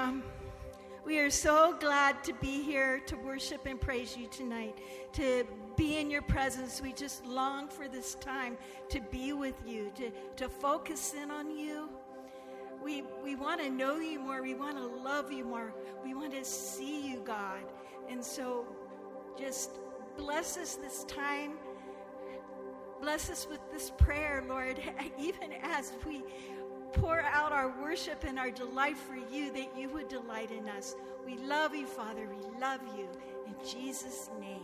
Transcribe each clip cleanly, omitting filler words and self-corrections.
We are so glad to be here to worship and praise you tonight, to be in your presence. We just long for this time to be with you, to focus in on you. We want to know you more. We want to love you more. We want to see you, God. And so just bless us this time. Bless us with this prayer, Lord, even as we pour out our worship and our delight for you, that you would delight in us. We love you, Father. We love you. In Jesus' name.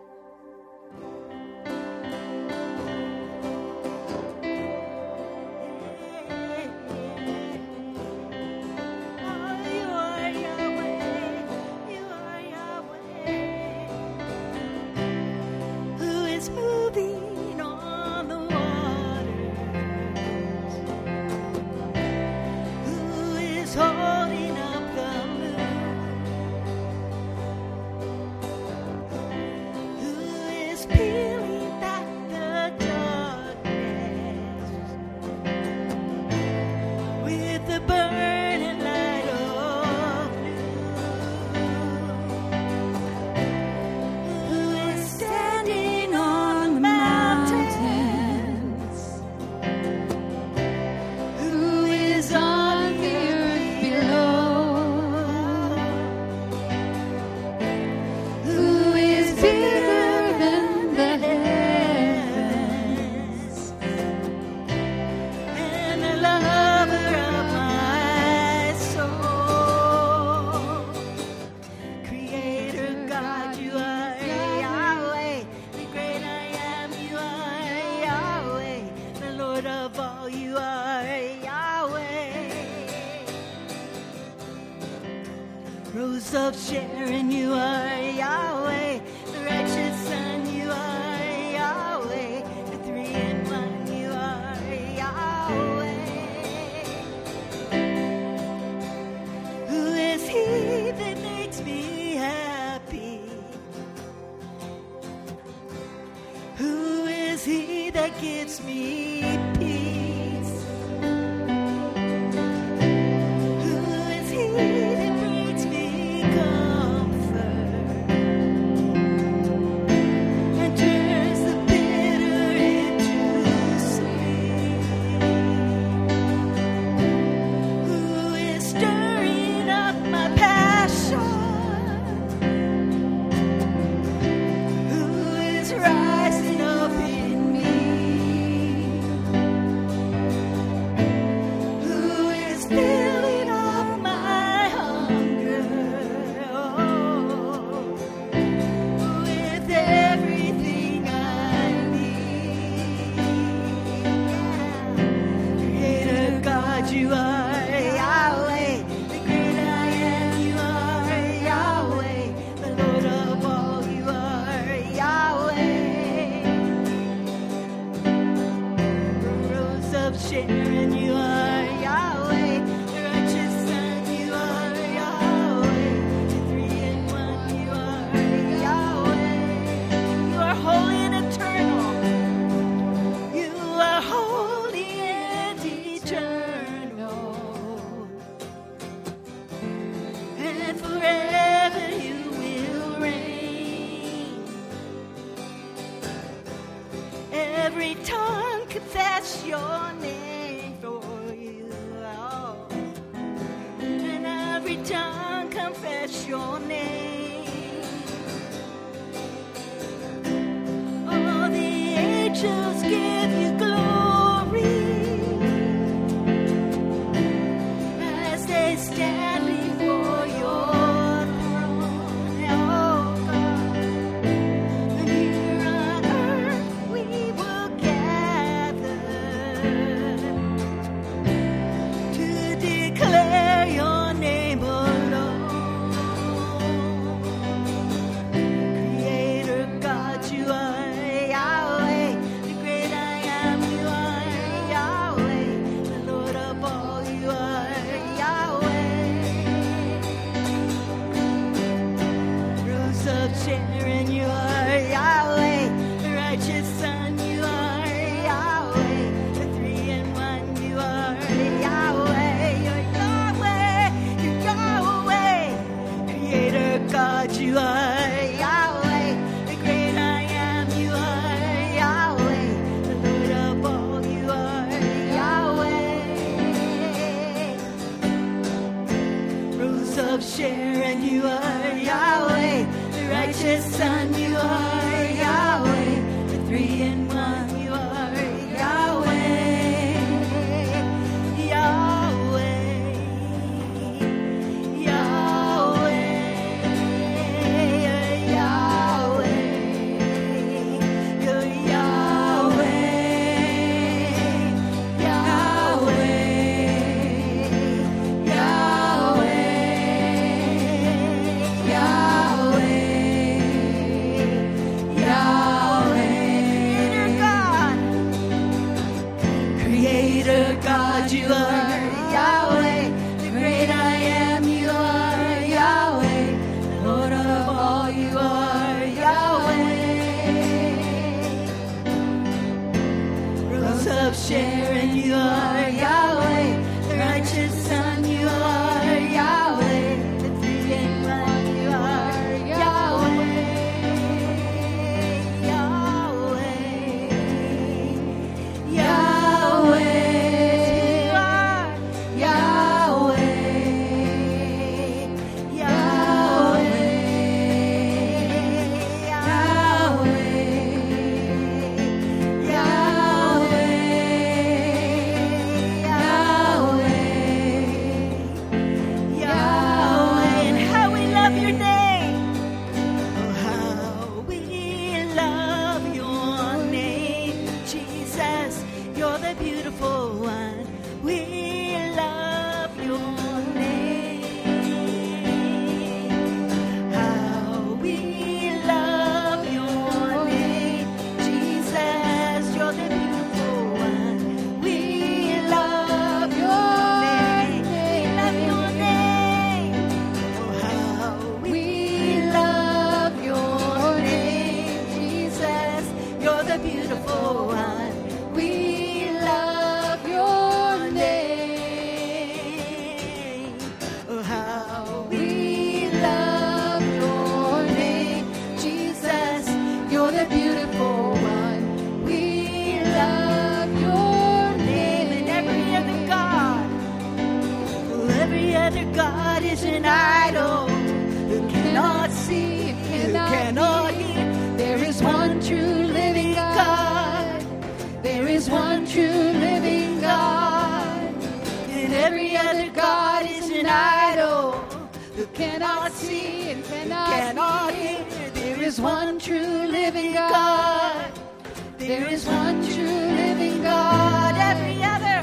Of Sharon, you are Yahweh, the righteous Son, you are Yahweh, the 3-in-1, you are Yahweh. Who is he that makes me happy? Who is he that gives me peace? Who is he that brings me comfort and turns the bitter into sweet? Who is stirring up my passion? Who is rising up in me? Who is filling up my hunger? Oh, with everything I need. Creator God, you are Yahweh. The great I am, you are Yahweh. The Lord of all, you are Yahweh. The Rose of Sharon, you are Yahweh. The righteous Son, you are Yahweh. The 3-in-1, you are Yahweh. You are holy and eternal. You are holy and eternal. And forever you will reign. Every tongue confess your name for you. Oh. And every tongue confess your name. All the angels give you glory as they stand before your throne. Oh God, and here on earth we will gather to declare your name alone. Creator God, you are Yahweh. The great I am, you are Yahweh. The Lord of all, you are Yahweh. God, you are Yahweh. The great I am, you are Yahweh. The Lord of all, you are Yahweh. Rose of Sharon, you are Yahweh. The righteous Son, you are Yahweh. The three in one, you are Yahweh. Yahweh. Yahweh. Yahweh. You're Yahweh. Yahweh. God, you are Yahweh. The great I am, you are Yahweh. The Lord of all, you are Yahweh. Rose of Sharon, you are Yahweh. The righteous Son, you are Yahweh. The three in one, you are Yahweh. Yahweh. Yahweh. God is an idol who cannot see, who cannot hear. There is one true living God. There is one true living God. And every other God is an idol who cannot see and cannot hear. There is one true living God. There is one true living God. Every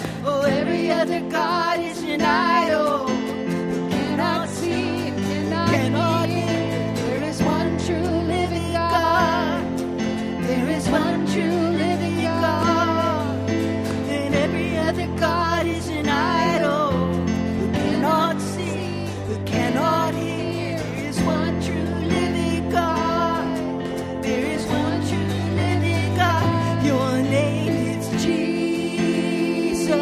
other God is an idol. Cannot see, cannot hear. There is one true living God. There is one true living God. And every other God is an idol who cannot see, who cannot hear. There is one true living God. There is one true living God. Your name is Jesus.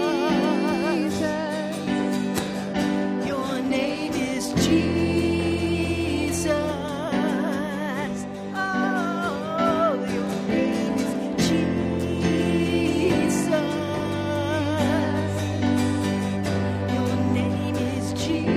Jesus, oh, your name is Jesus. Your name is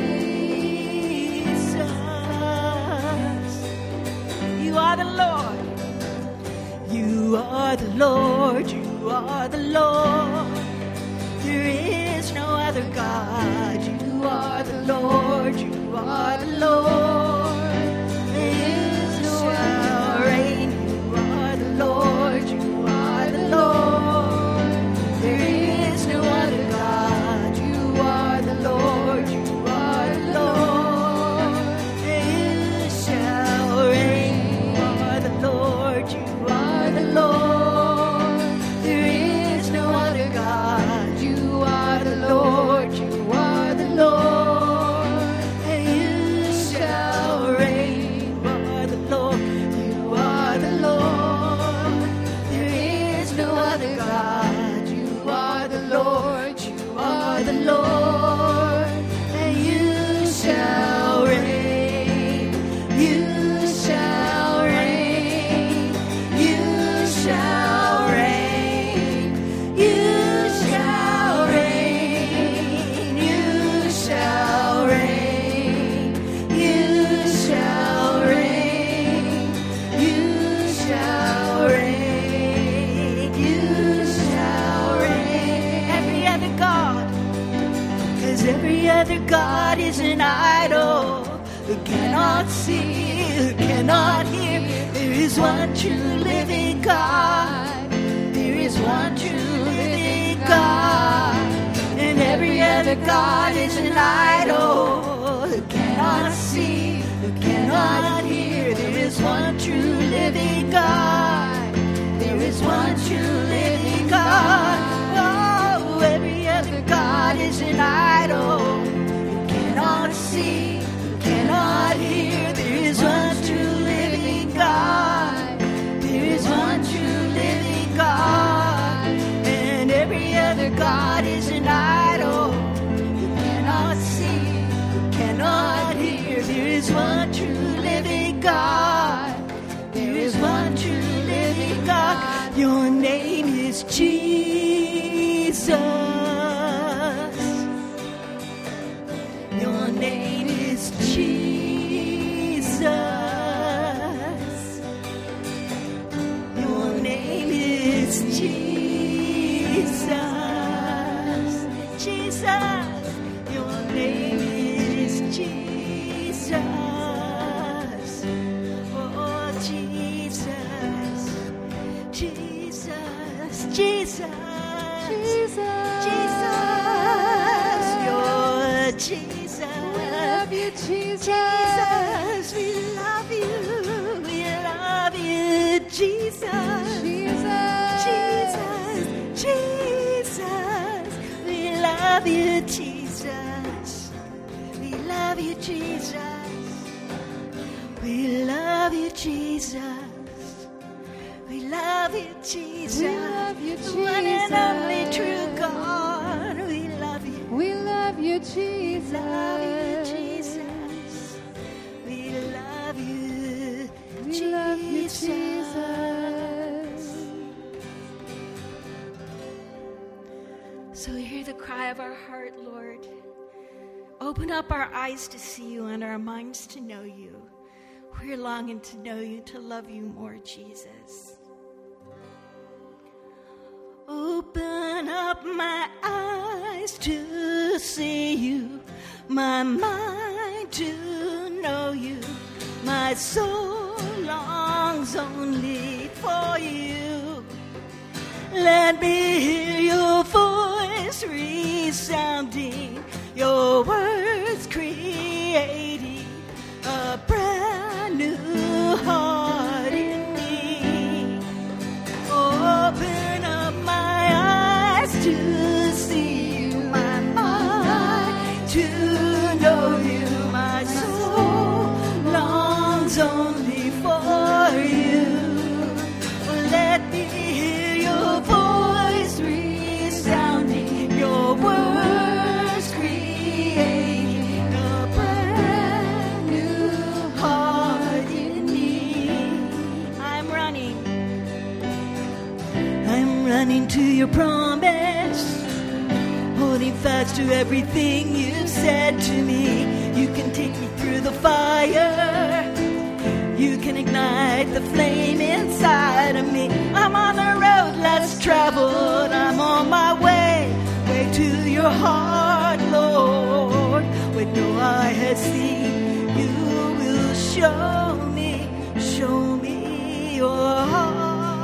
Jesus. You are the Lord. You are the Lord. You are the Lord. There is no other God. You are the Lord. You are the Lord. There is no other reign. You are the Lord. You are the Lord. There is no other God. You are the Lord. You are the Lord. You shall reign. You are the Lord. You are the Lord. There is no other God. You are the Lord. You are is an idol, who cannot see, who cannot hear. There is one true living God. There is one true living God. And every other God is an idol, who cannot see, who cannot hear. There is one true living God. There is one true living God. Oh, every other God is an idol, who cannot see, who cannot hear. There is one true living God. There is one true living God. And every other God is an idol, who cannot see, who cannot hear. There is one true living God. There is one true living God. Your name is Jesus. Your name is Jesus. Your name is Jesus. Jesus. Your name is Jesus. Oh, Jesus. Jesus. Jesus. Jesus. Jesus. You're Jesus. We love you, Jesus. Jesus, we love you. We love you, Jesus. Jesus. Jesus. Jesus. We love you, Jesus. We love you, Jesus. We love you, Jesus. We love you, Jesus. We love you, The one and only Jesus. true God. We love you. We love you, Jesus. Love you, Jesus. We love you, We love you, Jesus. Jesus. So hear the cry of our heart, Lord. Open up our eyes to see you and our minds to know you. We're longing to know you, to love you more, Jesus. Open up my eyes to see you, my mind to know you. My soul longs only for you. Let me hear your voice resounding, your words creating a brand new heart in me. Open up my eyes to see you, my mind to know you. My soul longs only for you. Let me hear your voice resounding, your words creating a brand new heart in me. I'm running to your promise, holding fast to everything you've said to me. You can take me through the fire, you can ignite the flame inside of me. I'm on the road less traveled, I'm on my way to your heart, Lord. What no eye has seen, you will show me your heart.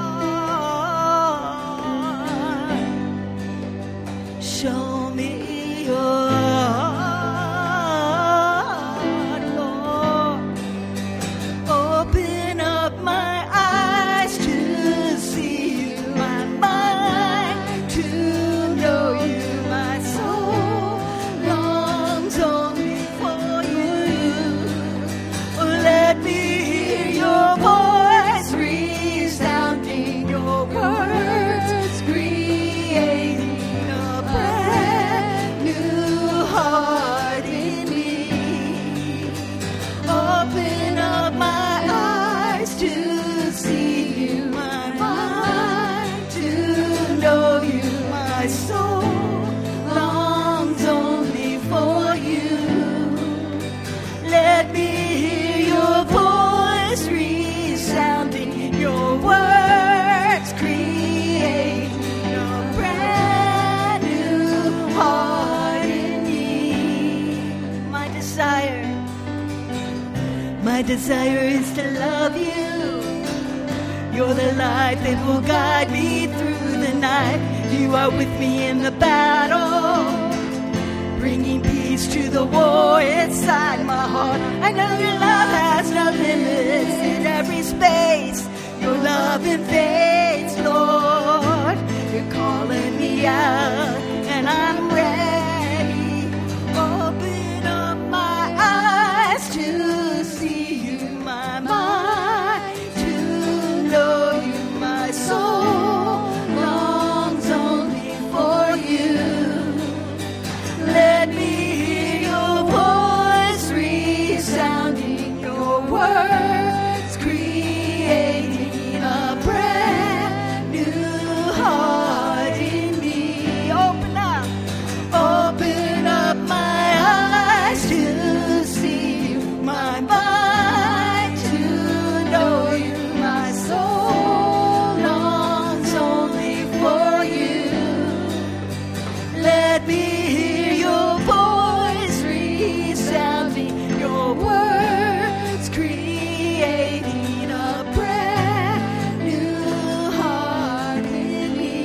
Show me your heart, Lord. Open up my eyes to see you, my mind to know you. My soul longs only for you. Let me hear your voice resound. desire. My desire is to love you. You're the light that will guide me through the night. You are with me in the battle, bringing peace to the war inside my heart. I know your love has no limits in every space. Your love invades, Lord. You're calling me out, and I'm ready. Open up my eyes to see you, my mind to know you. My soul longs only for you. Let me hear your voice resounding, your words creating a brand new heart in me. Open up my eyes to see you, my mind to know you. My soul longs only for you. Let me hear your voice resounding, your words creating a brand new heart in me.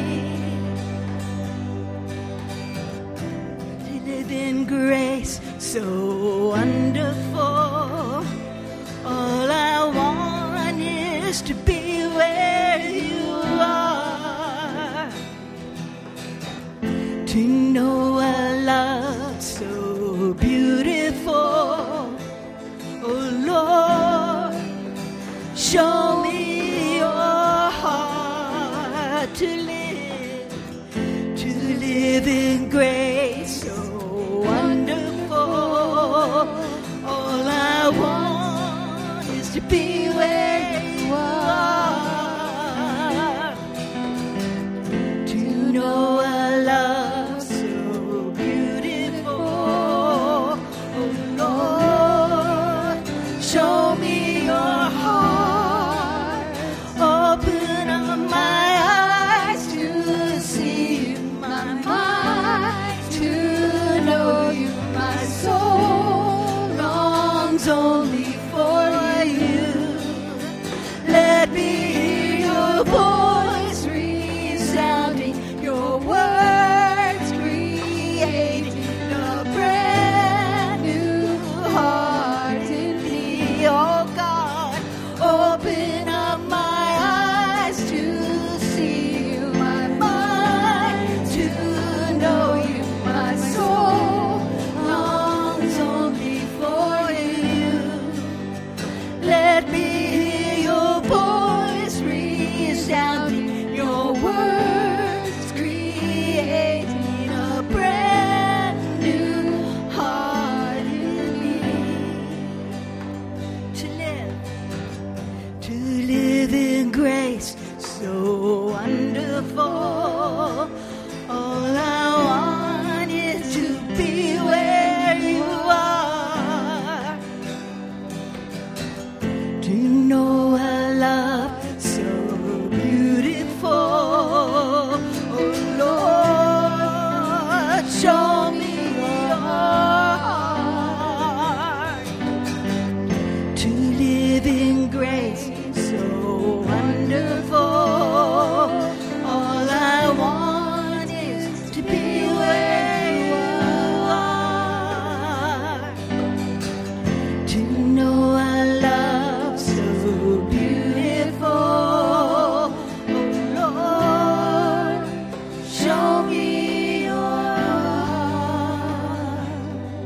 To live in grace so wonderful. All I want is to be where you are. To know a love so beautiful. Oh Lord, show me your heart to live in grace so wonderful. All I want is to be where you are. To know a love so beautiful. Oh Lord, show me your heart. Open up my eyes to see you, my mind to know you. My soul longs only for you. Let me hear your voice resounding, your words creating a brand new heart in me. Oh God, open up my eyes to see you, my mind to know you. My soul longs only for you. Let me hear your voice resounding, your words creating a brand new heart in me. To live in grace so wonderful. All I want is to be where you are. To know a love so beautiful. Oh Lord, show me your heart. To live in grace so wonderful. All I want is to be where you are. To know a love so beautiful. Oh Lord, show me your heart.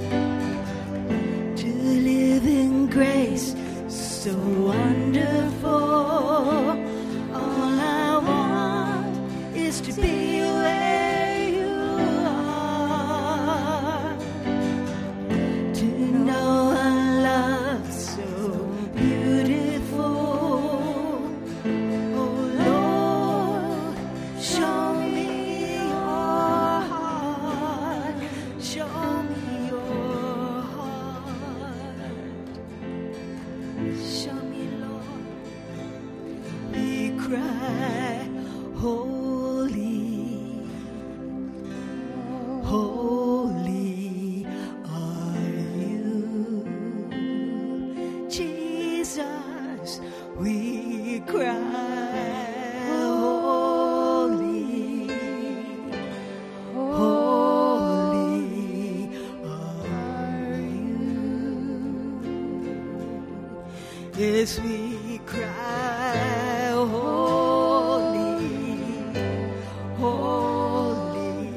To live in grace so wonderful. All I want is to be where you are. To know a love so beautiful. Oh Lord, show me your heart. Show me your heart. Show me, Lord. Yes, we cry, holy, holy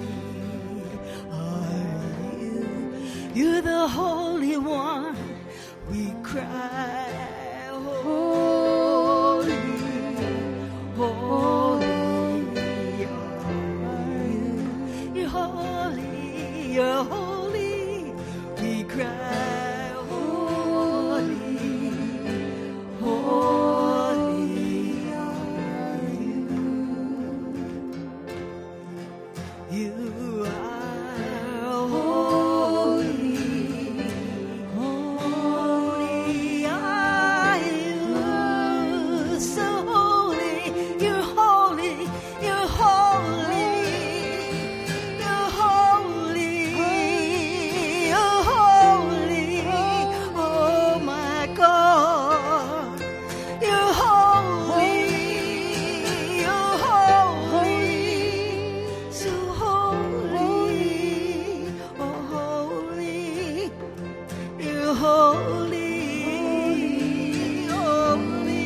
are you. You're the Holy One. We cry, holy, holy are you. You're holy, you're holy. We cry, holy, holy are you. You are holy, holy are you. So holy, you're holy, you're holy, you're holy, you're holy. Oh my God, you're holy, you're holy, so holy, oh holy, you're holy, holy,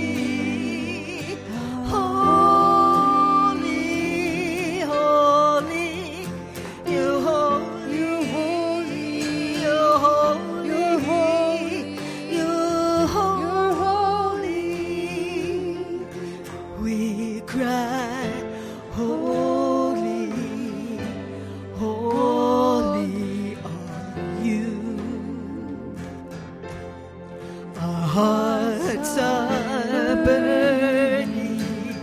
holy, holy, you're holy, you're holy, you're holy, we cry, holy, holy are you. Our hearts are burning,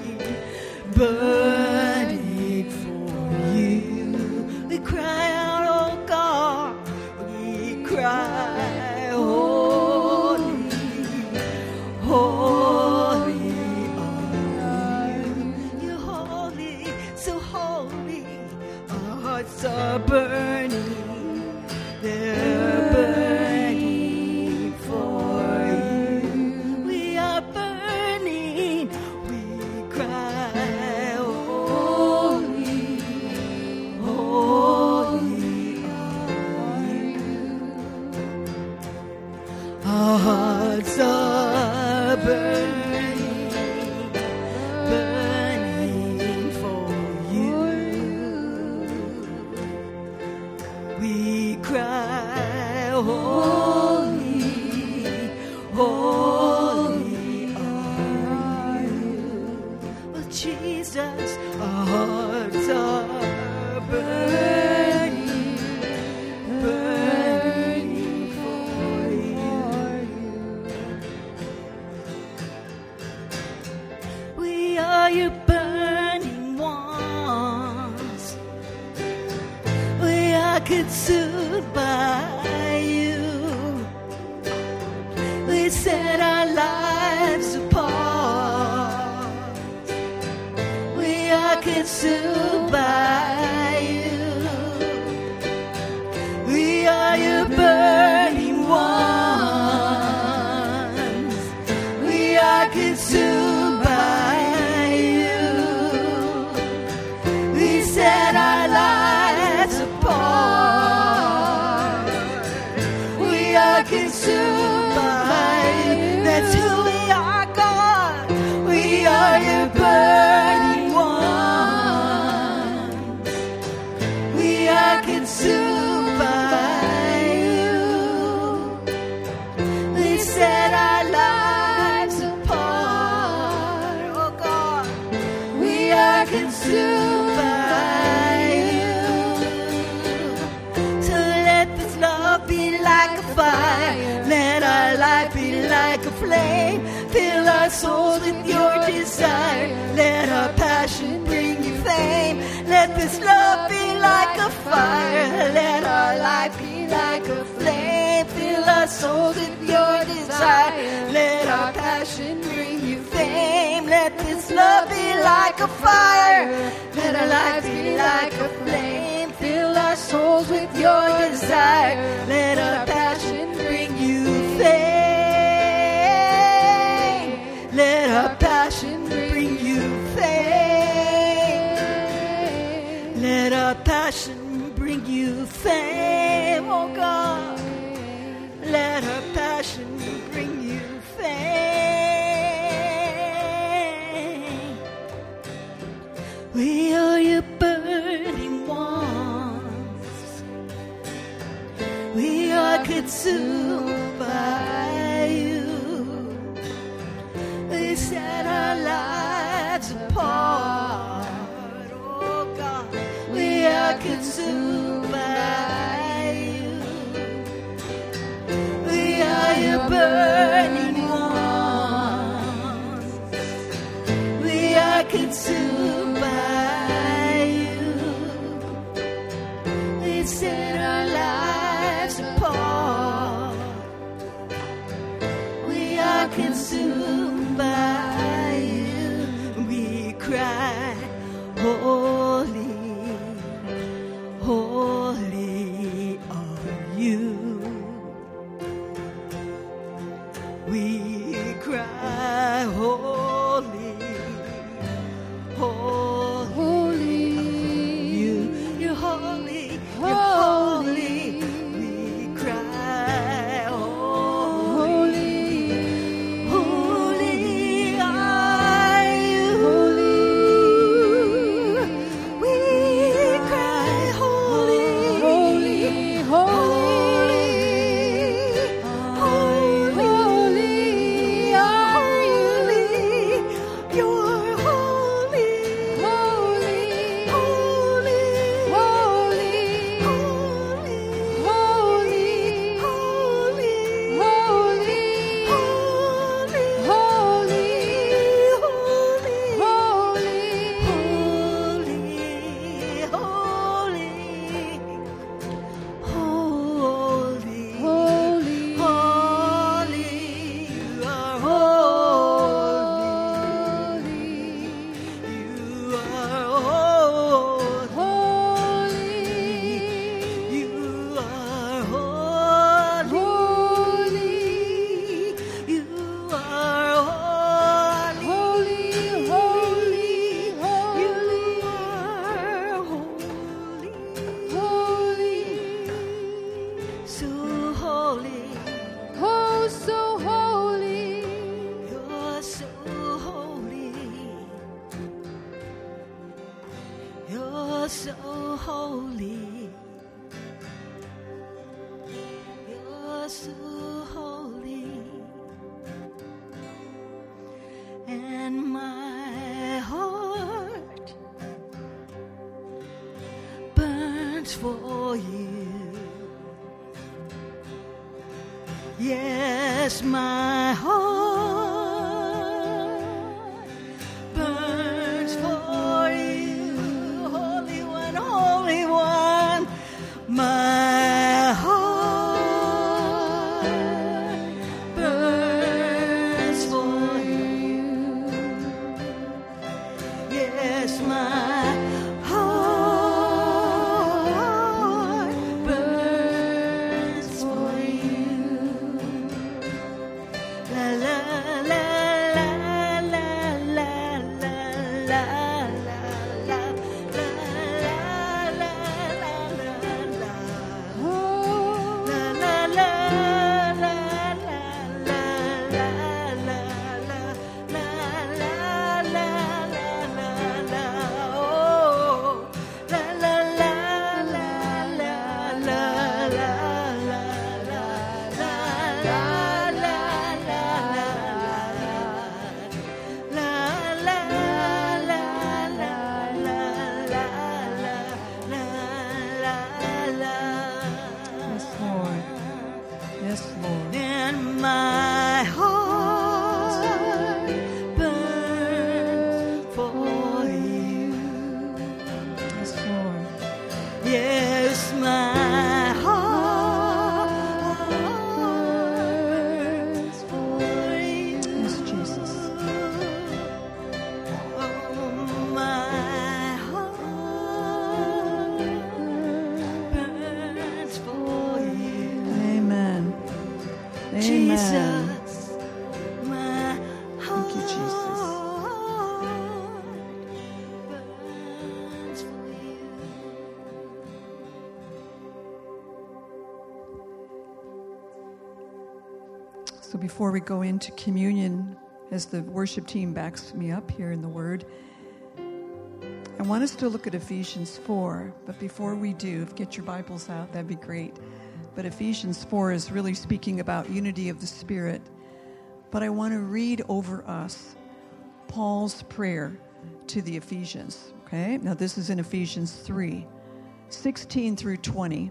burning for you. We cry out, oh God, we cry, holy, holy are you. You're holy, so holy. Our hearts are burning, they're burning for you. We are burning, we cry, holy, holy are you. Our hearts are burning, burning for you. We cry, holy, holy are you. Well, Jesus, our hearts are burning, burning for you. We are your burning ones. We are consumed by you. We set our lives apart. We are consumed by you. We are your burning ones. We are consumed by you. We set our lives apart. We are consumed by you. That's who we are, God. We are your burning ones. We are consumed by you. We set our lives apart. Oh God, we are consumed by you. So let this love be like a fire. Let our life be like a flame. Fill our souls with your desire. Let our passion bring you fame. Let this love be like a fire. Let our life be like a flame. Fill our souls with your desire. Let our passion bring you fame. Let this love be like a fire. Let our life be like a flame. Fill our souls with your desire. Let our passion bring you fame. Let our passion bring you fame. Let our passion bring you fame, oh God. Let our passion bring you fame. consumed by you. We set our lives apart. Oh God, we are consumed by you. We are your burning ones. We are consumed by you. We set our lives apart. We are consumed by you. We cry, holy, holy are you. We cry, holy, holy, Holy, you. You're holy, you're holy. We cry, holy, holy are you. We cry, holy, holy, holy, holy are you. You're holy, Holy, holy, holy, holy, holy, holy, holy, holy, holy, holy, holy, you are holy. You are holy. You are holy. You are holy. You are holy. So holy. Oh, so holy, You're so holy. You're so holy. You're so holy. And my heart burns for you. Yes, my heart burns for you, Holy One, Holy One. My heart burns for you. Yes, my heart burns for you. La la la la la la la la la la la la. oh, La la la la la la la la la la la. Oh, la la la la la la la la yes, Lord, yes, Lord. and my heart burns for you. Yes, Lord. Yes, my heart burns for you. Yes, Jesus. Oh, my heart burns for you. Amen. Amen. Jesus, my heart Thank you, Jesus. burns for you. So before we go into communion, as the worship team backs me up here in the Word, I want us to look at Ephesians 4. But before we do, get your Bibles out, that'd be great. but Ephesians 4 is really speaking about unity of the Spirit. But I want to read over us Paul's prayer to the Ephesians. Okay? Now this is in Ephesians 3, 16 through 20.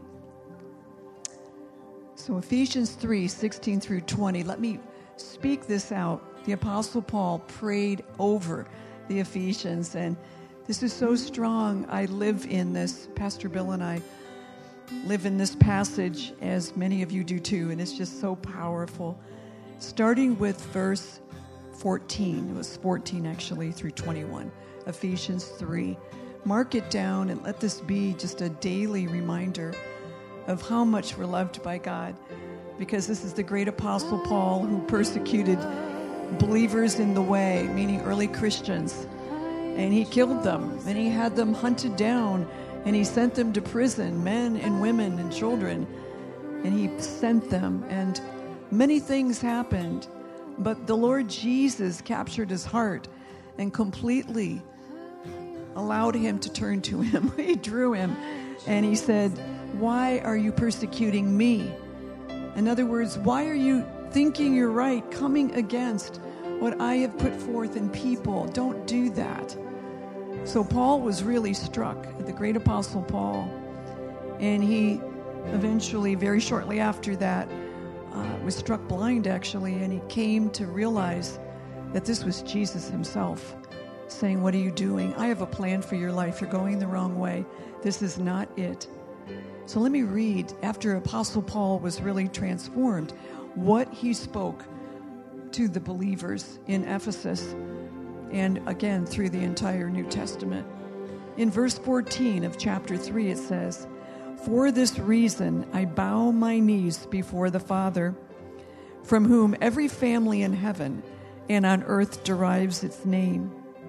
So Ephesians 3, 16 through 20. Let me speak this out. The Apostle Paul prayed over the Ephesians, and this is so strong. I live in this. Pastor Bill and I live in this passage, as many of you do too, and it's just so powerful. Starting with verse 14. It was 14 actually through 21. Ephesians 3. Mark it down and let this be just a daily reminder of how much we're loved by God, because this is the great Apostle Paul who persecuted believers in the way, meaning early Christians, and he killed them, and he had them hunted down, and he sent them to prison, men and women and children, and he sent them, and many things happened, but the Lord Jesus captured his heart and completely allowed him to turn to him. He drew him, and he said, "Why are you persecuting me?" In other words, why are you thinking you're right, coming against what I have put forth in people? Don't do that. So Paul was really struck, the great Apostle Paul, and he eventually, very shortly after that, was struck blind actually, and he came to realize that this was Jesus himself saying, "What are you doing? I have a plan for your life. You're going the wrong way. This is not it." So let me read, after Apostle Paul was really transformed, what he spoke to the believers in Ephesus, and again through the entire New Testament. In verse 14 of chapter 3 it says, "For this reason I bow my knees before the Father, from whom every family in heaven and on earth derives its name,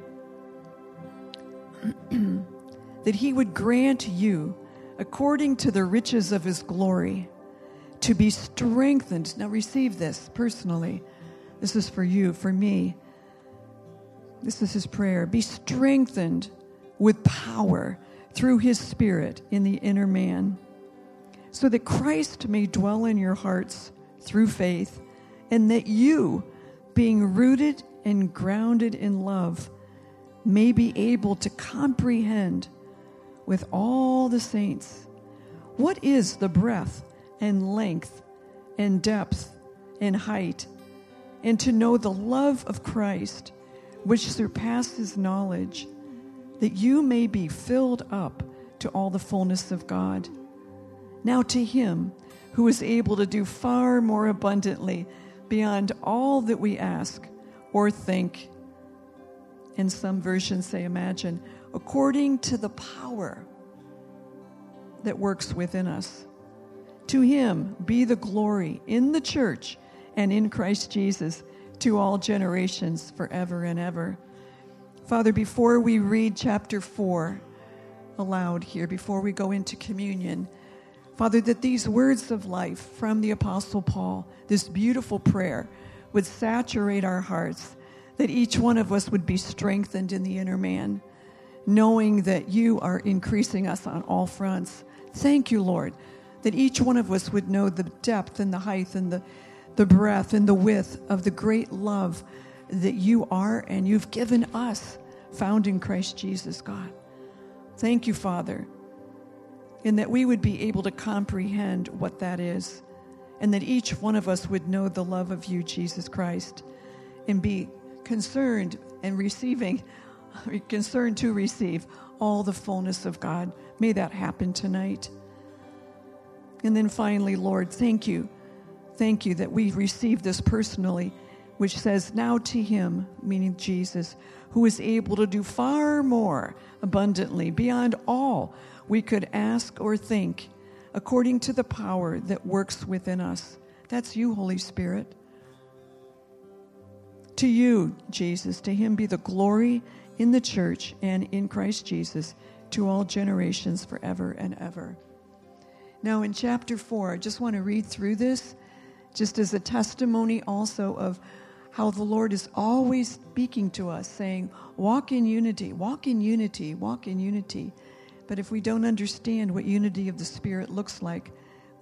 that he would grant you, according to the riches of his glory, to be strengthened." Now receive this personally. This is for you, for me. This is his prayer. "Be strengthened with power through his Spirit in the inner man, so that Christ may dwell in your hearts through faith, and that you, being rooted and grounded in love, may be able to comprehend with all the saints what is the breadth and length and depth and height, and to know the love of Christ, which surpasses knowledge, that you may be filled up to all the fullness of God. Now to him who is able to do far more abundantly beyond all that we ask or think," and some versions say imagine, "according to the power that works within us. To him be the glory in the church and in Christ Jesus to all generations forever and ever." Father, before we read chapter 4 aloud here, before we go into communion, Father, that these words of life from the Apostle Paul, this beautiful prayer, would saturate our hearts, that each one of us would be strengthened in the inner man, knowing that you are increasing us on all fronts. Thank you, Lord, that each one of us would know the depth and the height and the breadth and the width of the great love that you are and you've given us, found in Christ Jesus, God. Thank you, Father, and that we would be able to comprehend what that is, and that each one of us would know the love of you, Jesus Christ, and be concerned to receive all the fullness of God. May that happen tonight. And then finally, Lord, thank you that we receive this personally, which says, "Now to him," meaning Jesus, "who is able to do far more abundantly beyond all we could ask or think, according to the power that works within us." That's you, Holy Spirit. To you, Jesus, to him be the glory in the church and in Christ Jesus to all generations forever and ever. Now in chapter 4, I just want to read through this just as a testimony also of how the Lord is always speaking to us, saying, walk in unity, walk in unity, walk in unity. But if we don't understand what unity of the Spirit looks like,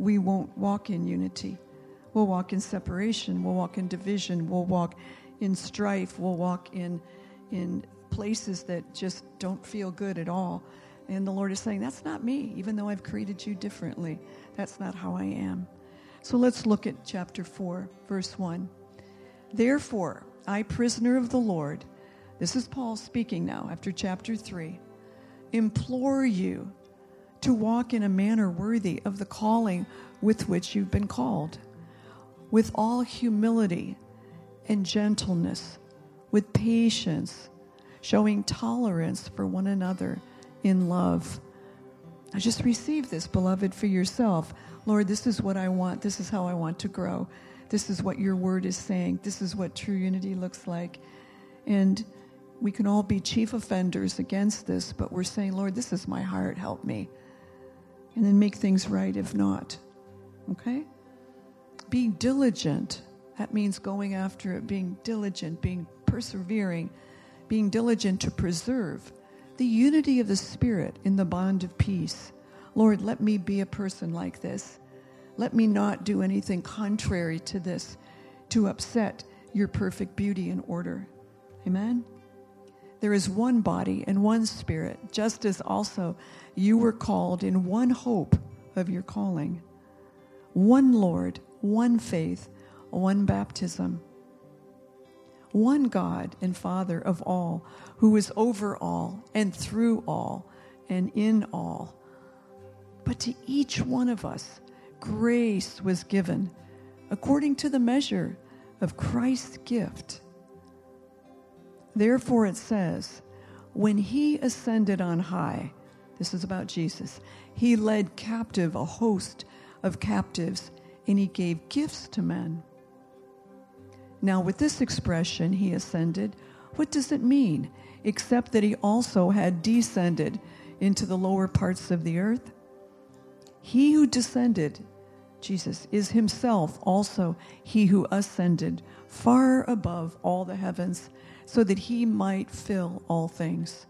we won't walk in unity. We'll walk in separation. We'll walk in division. We'll walk in strife. We'll walk in places that just don't feel good at all. And the Lord is saying, that's not me, even though I've created you differently. That's not how I am. So let's look at chapter 4, verse 1. Therefore, I, prisoner of the Lord, this is Paul speaking now after chapter 3, implore you to walk in a manner worthy of the calling with which you've been called, with all humility and gentleness, with patience, showing tolerance for one another in love. I just received this, beloved, for yourself. Lord, this is what I want. This is how I want to grow. This is what your word is saying. This is what true unity looks like. And we can all be chief offenders against this, but we're saying, Lord, this is my heart. Help me. And then make things right if not. Okay? Be diligent. That means going after it, being diligent, being persevering, being diligent to preserve the unity of the Spirit in the bond of peace. Lord, let me be a person like this. Let me not do anything contrary to this to upset your perfect beauty and order. Amen? There is one body and one Spirit, just as also you were called in one hope of your calling. One Lord, one faith, one baptism. One God and Father of all, who is over all and through all and in all. But to each one of us, grace was given according to the measure of Christ's gift. Therefore it says, when he ascended on high, this is about Jesus, he led captive a host of captives, and he gave gifts to men. Now with this expression, he ascended, what does it mean? Except that he also had descended into the lower parts of the earth? He who descended, Jesus, is himself also he who ascended far above all the heavens, so that he might fill all things.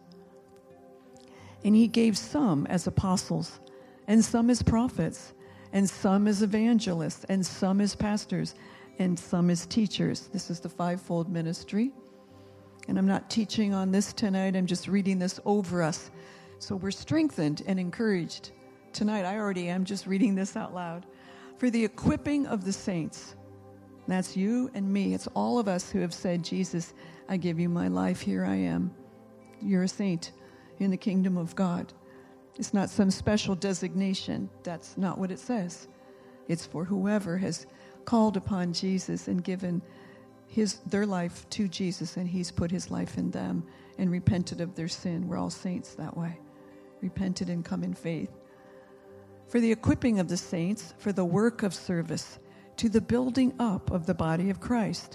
And he gave some as apostles, and some as prophets, and some as evangelists, and some as pastors, and some as teachers. This is the fivefold ministry. And I'm not teaching on this tonight. I'm just reading this over us. So we're strengthened and encouraged. Tonight, I already am just reading this out loud. For the equipping of the saints. That's you and me. It's all of us who have said, Jesus, I give you my life. Here I am. You're a saint in the kingdom of God. It's not some special designation. That's not what it says. It's for whoever has called upon Jesus and given their life to Jesus, and he's put his life in them and repented of their sin. We're all saints that way. Repented and come in faith. For the equipping of the saints, for the work of service, to the building up of the body of Christ,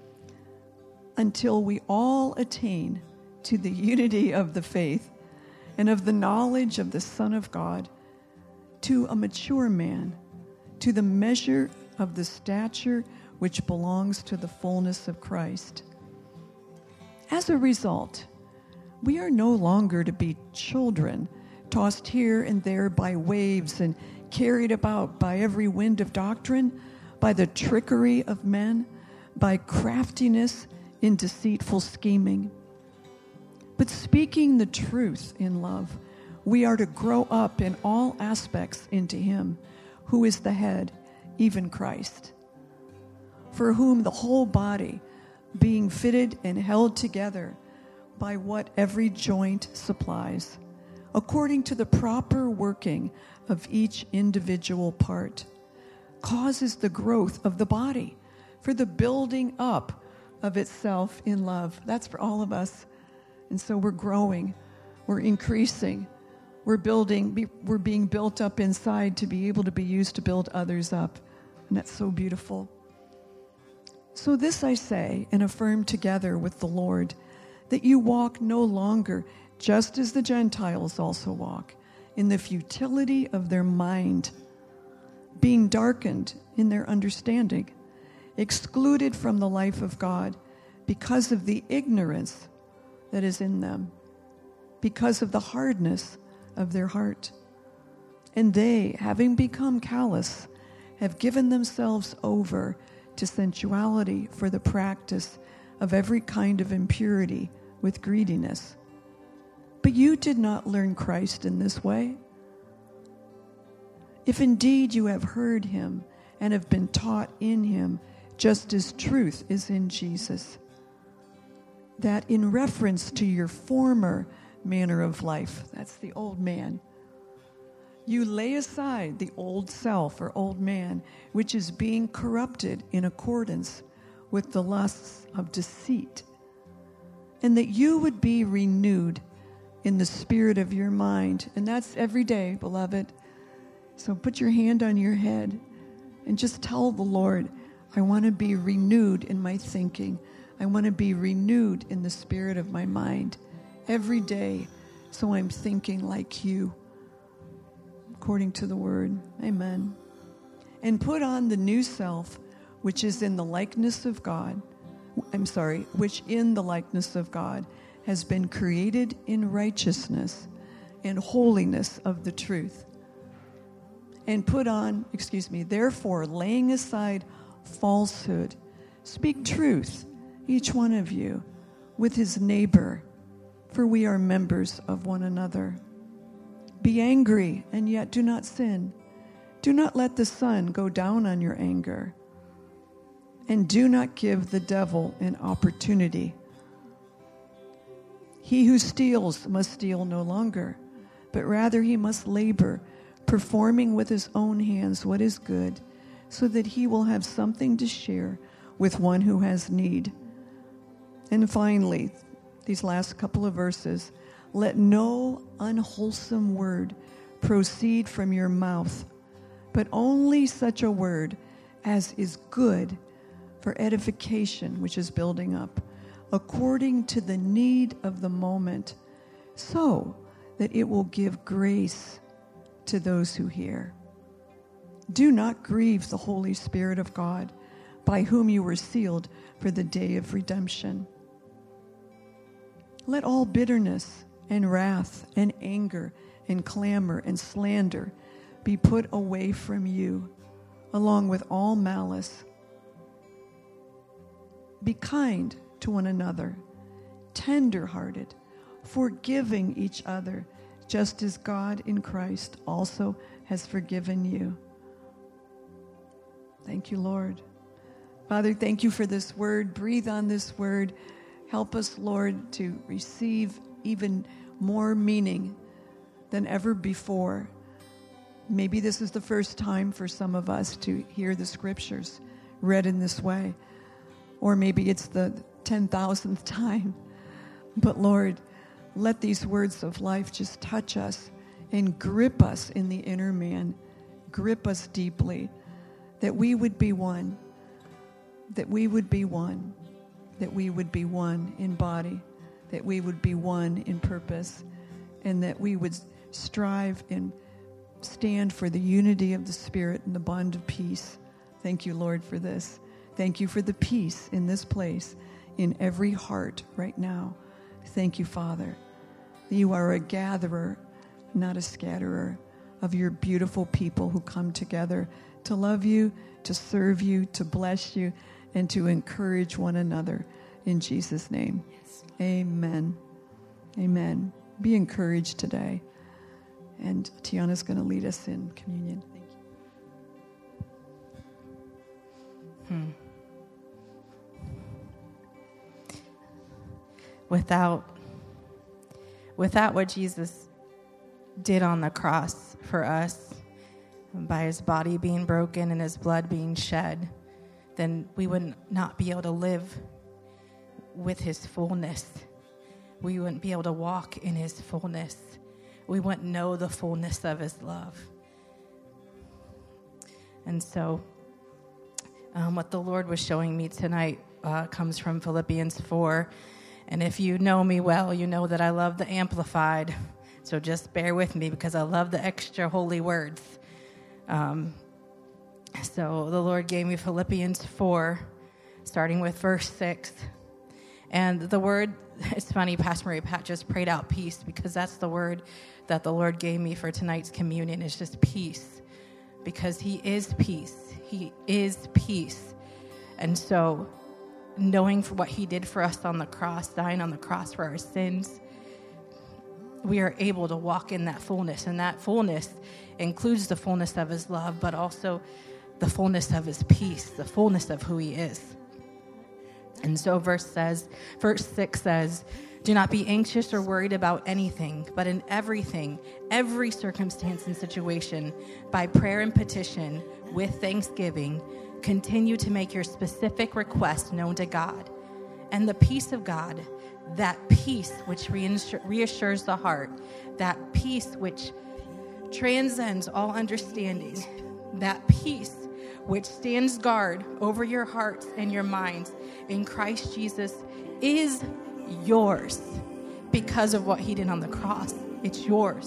until we all attain to the unity of the faith and of the knowledge of the Son of God, to a mature man, to the measure of the stature which belongs to the fullness of Christ. As a result, we are no longer to be children, tossed here and there by waves and carried about by every wind of doctrine, by the trickery of men, by craftiness in deceitful scheming. But speaking the truth in love, we are to grow up in all aspects into him who is the head, even Christ, for whom the whole body, being fitted and held together by what every joint supplies, according to the proper working of each individual part, causes the growth of the body for the building up of itself in love. That's for all of us. And so we're growing, we're increasing, we're being built up inside to be able to be used to build others up. And that's so beautiful. So this I say and affirm together with the Lord, that you walk no longer just as the Gentiles also walk, in the futility of their mind, being darkened in their understanding, excluded from the life of God because of the ignorance that is in them, because of the hardness of their heart. And they, having become callous, have given themselves over to sensuality for the practice of every kind of impurity with greediness. But you did not learn Christ in this way. If indeed you have heard him and have been taught in him, just as truth is in Jesus, that in reference to your former manner of life, that's the old man, you lay aside the old self or old man, which is being corrupted in accordance with the lusts of deceit, and that you would be renewed in the spirit of your mind. And that's every day, beloved. So put your hand on your head and just tell the Lord, I want to be renewed in my thinking. I want to be renewed in the spirit of my mind every day, so I'm thinking like you, according to the word. Amen. And put on the new self, which is in the likeness of God. Which in the likeness of God has been created in righteousness and holiness of the truth. And put on, therefore, laying aside falsehood, speak truth, each one of you, with his neighbor, for we are members of one another. Be angry, and yet do not sin. Do not let the sun go down on your anger. And do not give the devil an opportunity. He who steals must steal no longer, but rather he must labor, performing with his own hands what is good, so that he will have something to share with one who has need. And finally, these last couple of verses, let no unwholesome word proceed from your mouth, but only such a word as is good for edification, which is building up, according to the need of the moment, so that it will give grace to those who hear. Do not grieve the Holy Spirit of God, by whom you were sealed for the day of redemption. Let all bitterness and wrath and anger and clamor and slander be put away from you, along with all malice. Be kind to one another, tender-hearted, forgiving each other, just as God in Christ also has forgiven you. Thank you, Lord. Father, thank you for this word. Breathe on this word. Help us, Lord, to receive even more meaning than ever before. Maybe this is the first time for some of us to hear the scriptures read in this way. Or maybe it's the 10,000th time. But Lord, let these words of life just touch us and grip us in the inner man. Grip us deeply. That we would be one. That we would be one. That we would be one in body. That we would be one in purpose. And that we would strive and stand for the unity of the Spirit and the bond of peace. Thank you, Lord, for this. Thank you for the peace in this place, in every heart right now. Thank you, Father. You are a gatherer, not a scatterer, of your beautiful people who come together to love you, to serve you, to bless you, and to encourage one another. In Jesus' name, yes. Amen. Amen. Be encouraged today. And Tiana's going to lead us in communion. Thank you. Without what Jesus did on the cross for us, by his body being broken and his blood being shed, then we would not be able to live with his fullness. We wouldn't be able to walk in his fullness. We wouldn't know the fullness of his love. And so what the Lord was showing me tonight comes from Philippians 4. And if you know me well, you know that I love the Amplified. So just bear with me because I love the extra holy words. So the Lord gave me Philippians 4, starting with verse 6. And the word It's funny, Pastor Mary Pat just prayed out peace, because that's the word that the Lord gave me for tonight's communion, is just peace, because he is peace. He is peace. And so knowing for what he did for us on the cross, dying on the cross for our sins, we are able to walk in that fullness. And that fullness includes the fullness of his love, but also the fullness of his peace, the fullness of who he is. And so verse 6 says, do not be anxious or worried about anything, but in everything, every circumstance and situation, by prayer and petition, with thanksgiving, continue to make your specific requests known to God. And the peace of God, that peace which reassures the heart, that peace which transcends all understanding, that peace which stands guard over your hearts and your minds in Christ Jesus, is yours because of what he did on the cross. It's yours.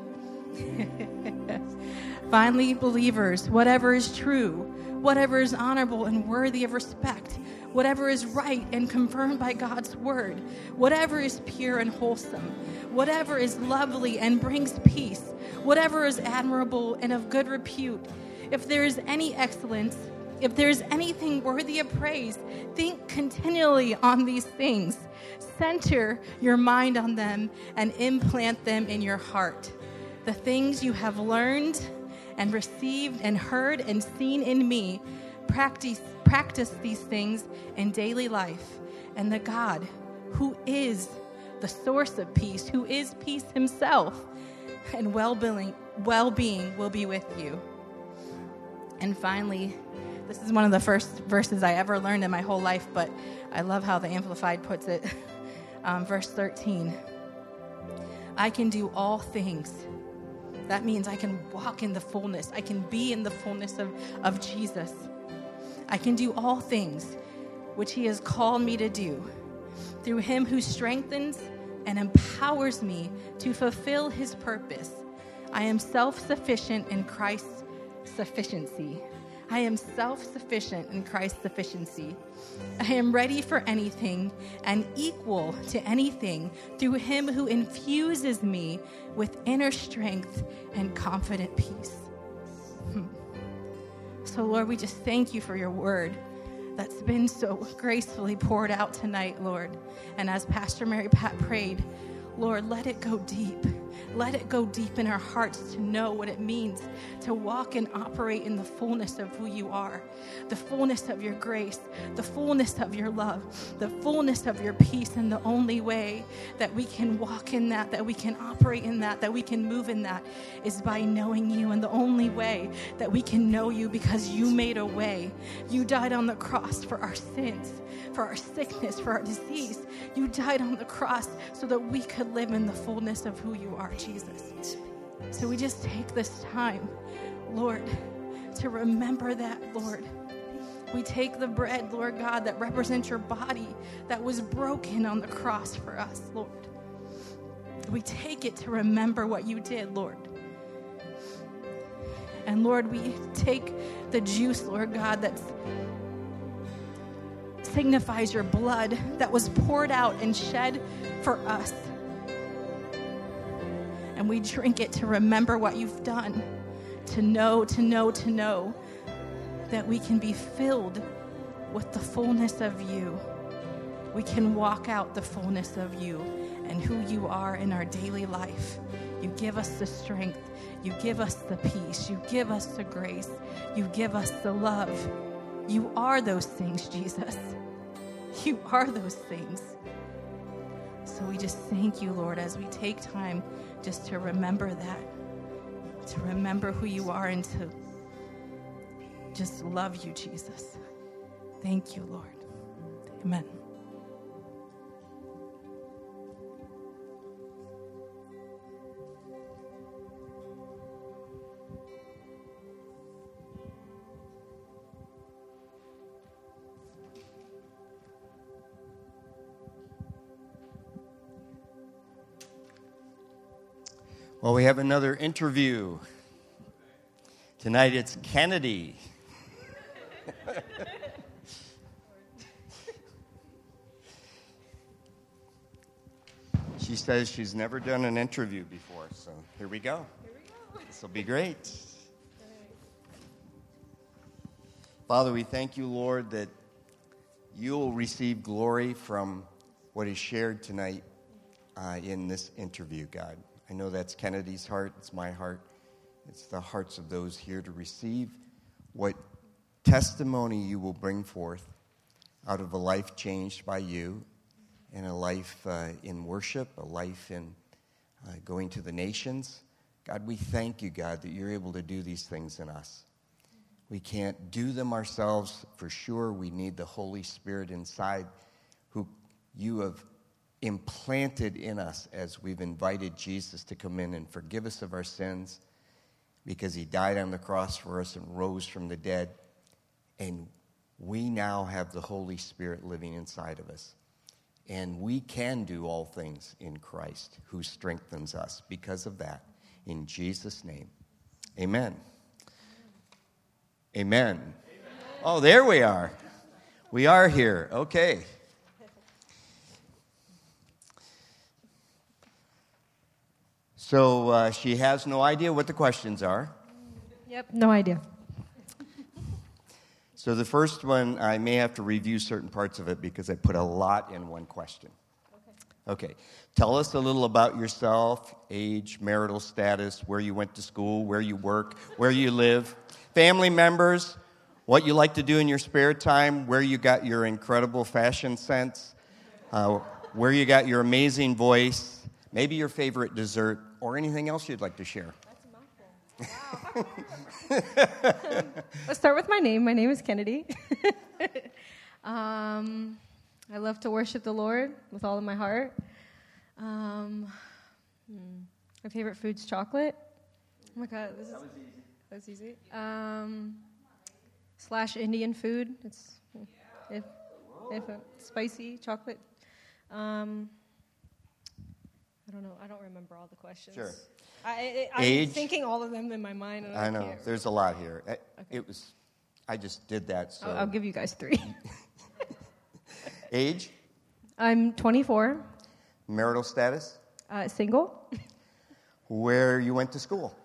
Finally, believers, whatever is true, whatever is honorable and worthy of respect, whatever is right and confirmed by God's word, whatever is pure and wholesome, whatever is lovely and brings peace, whatever is admirable and of good repute, if there is any excellence, if there is anything worthy of praise, think continually on these things. Center your mind on them and implant them in your heart. The things you have learned and received and heard and seen in me, practice these things in daily life. And the God who is the source of peace, who is peace himself, and well-being will be with you. And finally, this is one of the first verses I ever learned in my whole life, but I love how the Amplified puts it. Verse 13. I can do all things. That means I can walk in the fullness. I can be in the fullness of Jesus. I can do all things which he has called me to do through him who strengthens and empowers me to fulfill his purpose. I am self-sufficient in Christ's sufficiency. I am self-sufficient in Christ's sufficiency. I am ready for anything and equal to anything through him who infuses me with inner strength and confident peace. So, Lord, we just thank you for your word that's been so gracefully poured out tonight, Lord. And as Pastor Mary Pat prayed, Lord, let it go deep. Let it go deep in our hearts to know what it means to walk and operate in the fullness of who you are, the fullness of your grace, the fullness of your love, the fullness of your peace. And the only way that we can walk in that we can operate in that we can move in that is by knowing you. And the only way that we can know you, because you made a way. You died on the cross for our sins, for our sickness, for our disease. You died on the cross so that we could live in the fullness of who you are, Jesus. So we just take this time, Lord, to remember that, Lord. We take the bread, Lord God, that represents your body that was broken on the cross for us, Lord. We take it to remember what you did, Lord. And Lord, we take the juice, Lord God, that signifies your blood that was poured out and shed for us. And we drink it to remember what you've done, to know that we can be filled with the fullness of you. We can walk out the fullness of you and who you are in our daily life. You give us the strength. You give us the peace. You give us the grace. You give us the love. You are those things, Jesus. You are those things. So we just thank you, Lord, as we take time just to remember that, to remember who you are, and to just love you, Jesus. Thank you, Lord. Amen. Well, we have another interview. Tonight it's Kennedy. She says she's never done an interview before, so here we go. This will be great. Father, we thank you, Lord, that you'll receive glory from what is shared tonight in this interview, God. I know that's Kennedy's heart. It's my heart. It's the hearts of those here to receive what testimony you will bring forth out of a life changed by you, and a life in worship, a life in going to the nations. God, we thank you, God, that you're able to do these things in us. We can't do them ourselves for sure. We need the Holy Spirit inside who you have implanted in us as we've invited Jesus to come in and forgive us of our sins because he died on the cross for us and rose from the dead. And we now have the Holy Spirit living inside of us. And we can do all things in Christ who strengthens us because of that. In Jesus' name, amen. Amen. Amen. Oh, there we are. We are here. Okay. So she has no idea what the questions are. Yep, no idea. So the first one, I may have to review certain parts of it because I put a lot in one question. Okay. Tell us a little about yourself, age, marital status, where you went to school, where you work, where you live, family members, what you like to do in your spare time, where you got your incredible fashion sense, where you got your amazing voice, maybe your favorite dessert, or anything else you'd like to share. Wow. Let's start with my name. My name is Kennedy. I love to worship the Lord with all of my heart. My favorite food's chocolate. Oh my God, that was easy. Slash Indian food. It's if spicy chocolate. I don't know. I don't remember all the questions. Sure. I'm thinking all of them in my mind. And I know. Can't. There's a lot here. Okay. I just did that. So I'll give you guys 3. Age? I'm 24. Marital status? Single. Where you went to school?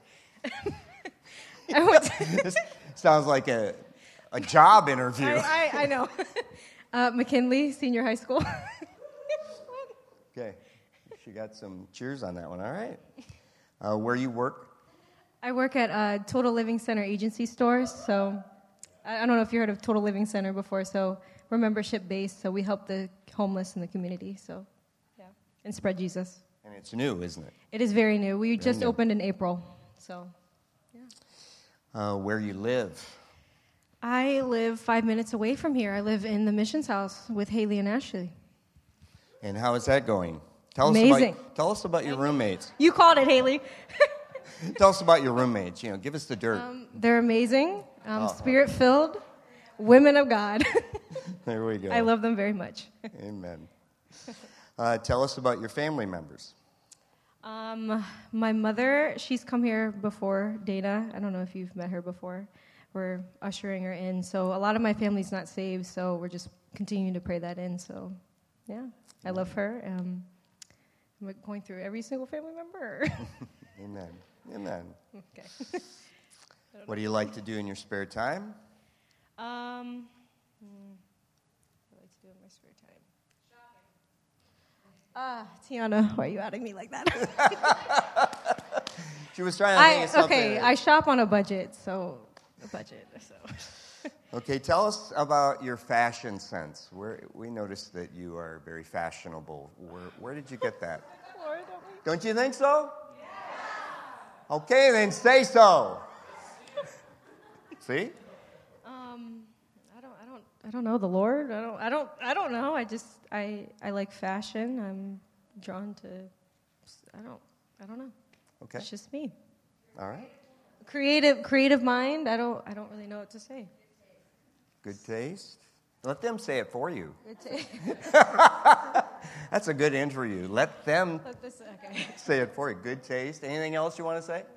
I went to This sounds like a job interview. I know. McKinley Senior High School. Okay. She got some cheers on that one. All right. Where you work? I work at Total Living Center agency stores. So I don't know if you heard of Total Living Center before. So we're membership-based, so we help the homeless in the community. So, yeah, and spread Jesus. And it's new, isn't it? It is very new. We just new. opened in April. So, yeah. Where you live? I live 5 minutes away from here. I live in the Missions House with Haley and Ashley. And how is that going? Amazing. Tell us about your roommates. You called it, Haley. Tell us about your roommates. Give us the dirt. They're amazing, spirit-filled, women of God. There we go. I love them very much. Amen. Tell us about your family members. My mother, she's come here before, Dana. I don't know if you've met her before. We're ushering her in. So a lot of my family's not saved, so we're just continuing to pray that in. So, yeah, I love her. Am I going through every single family member? Amen. Amen. Okay. What do you like to do in your spare time? What do I like to do in my spare time? Tiana, why are you adding me like that? She was trying to think of something. Okay, I shop on a budget, so a budget. So. Okay, tell us about your fashion sense. We noticed that you are very fashionable. Where did you get that? Don't you think so? Yeah. Okay, then say so. See? I don't know the Lord. I don't know. I like fashion. I'm drawn to. I don't know. Okay. It's just me. All right. Creative mind. I don't really know what to say. Good taste. Let them say it for you. Good taste. That's a good interview. Let them Okay. say it for you. Good taste. Anything else you want to say?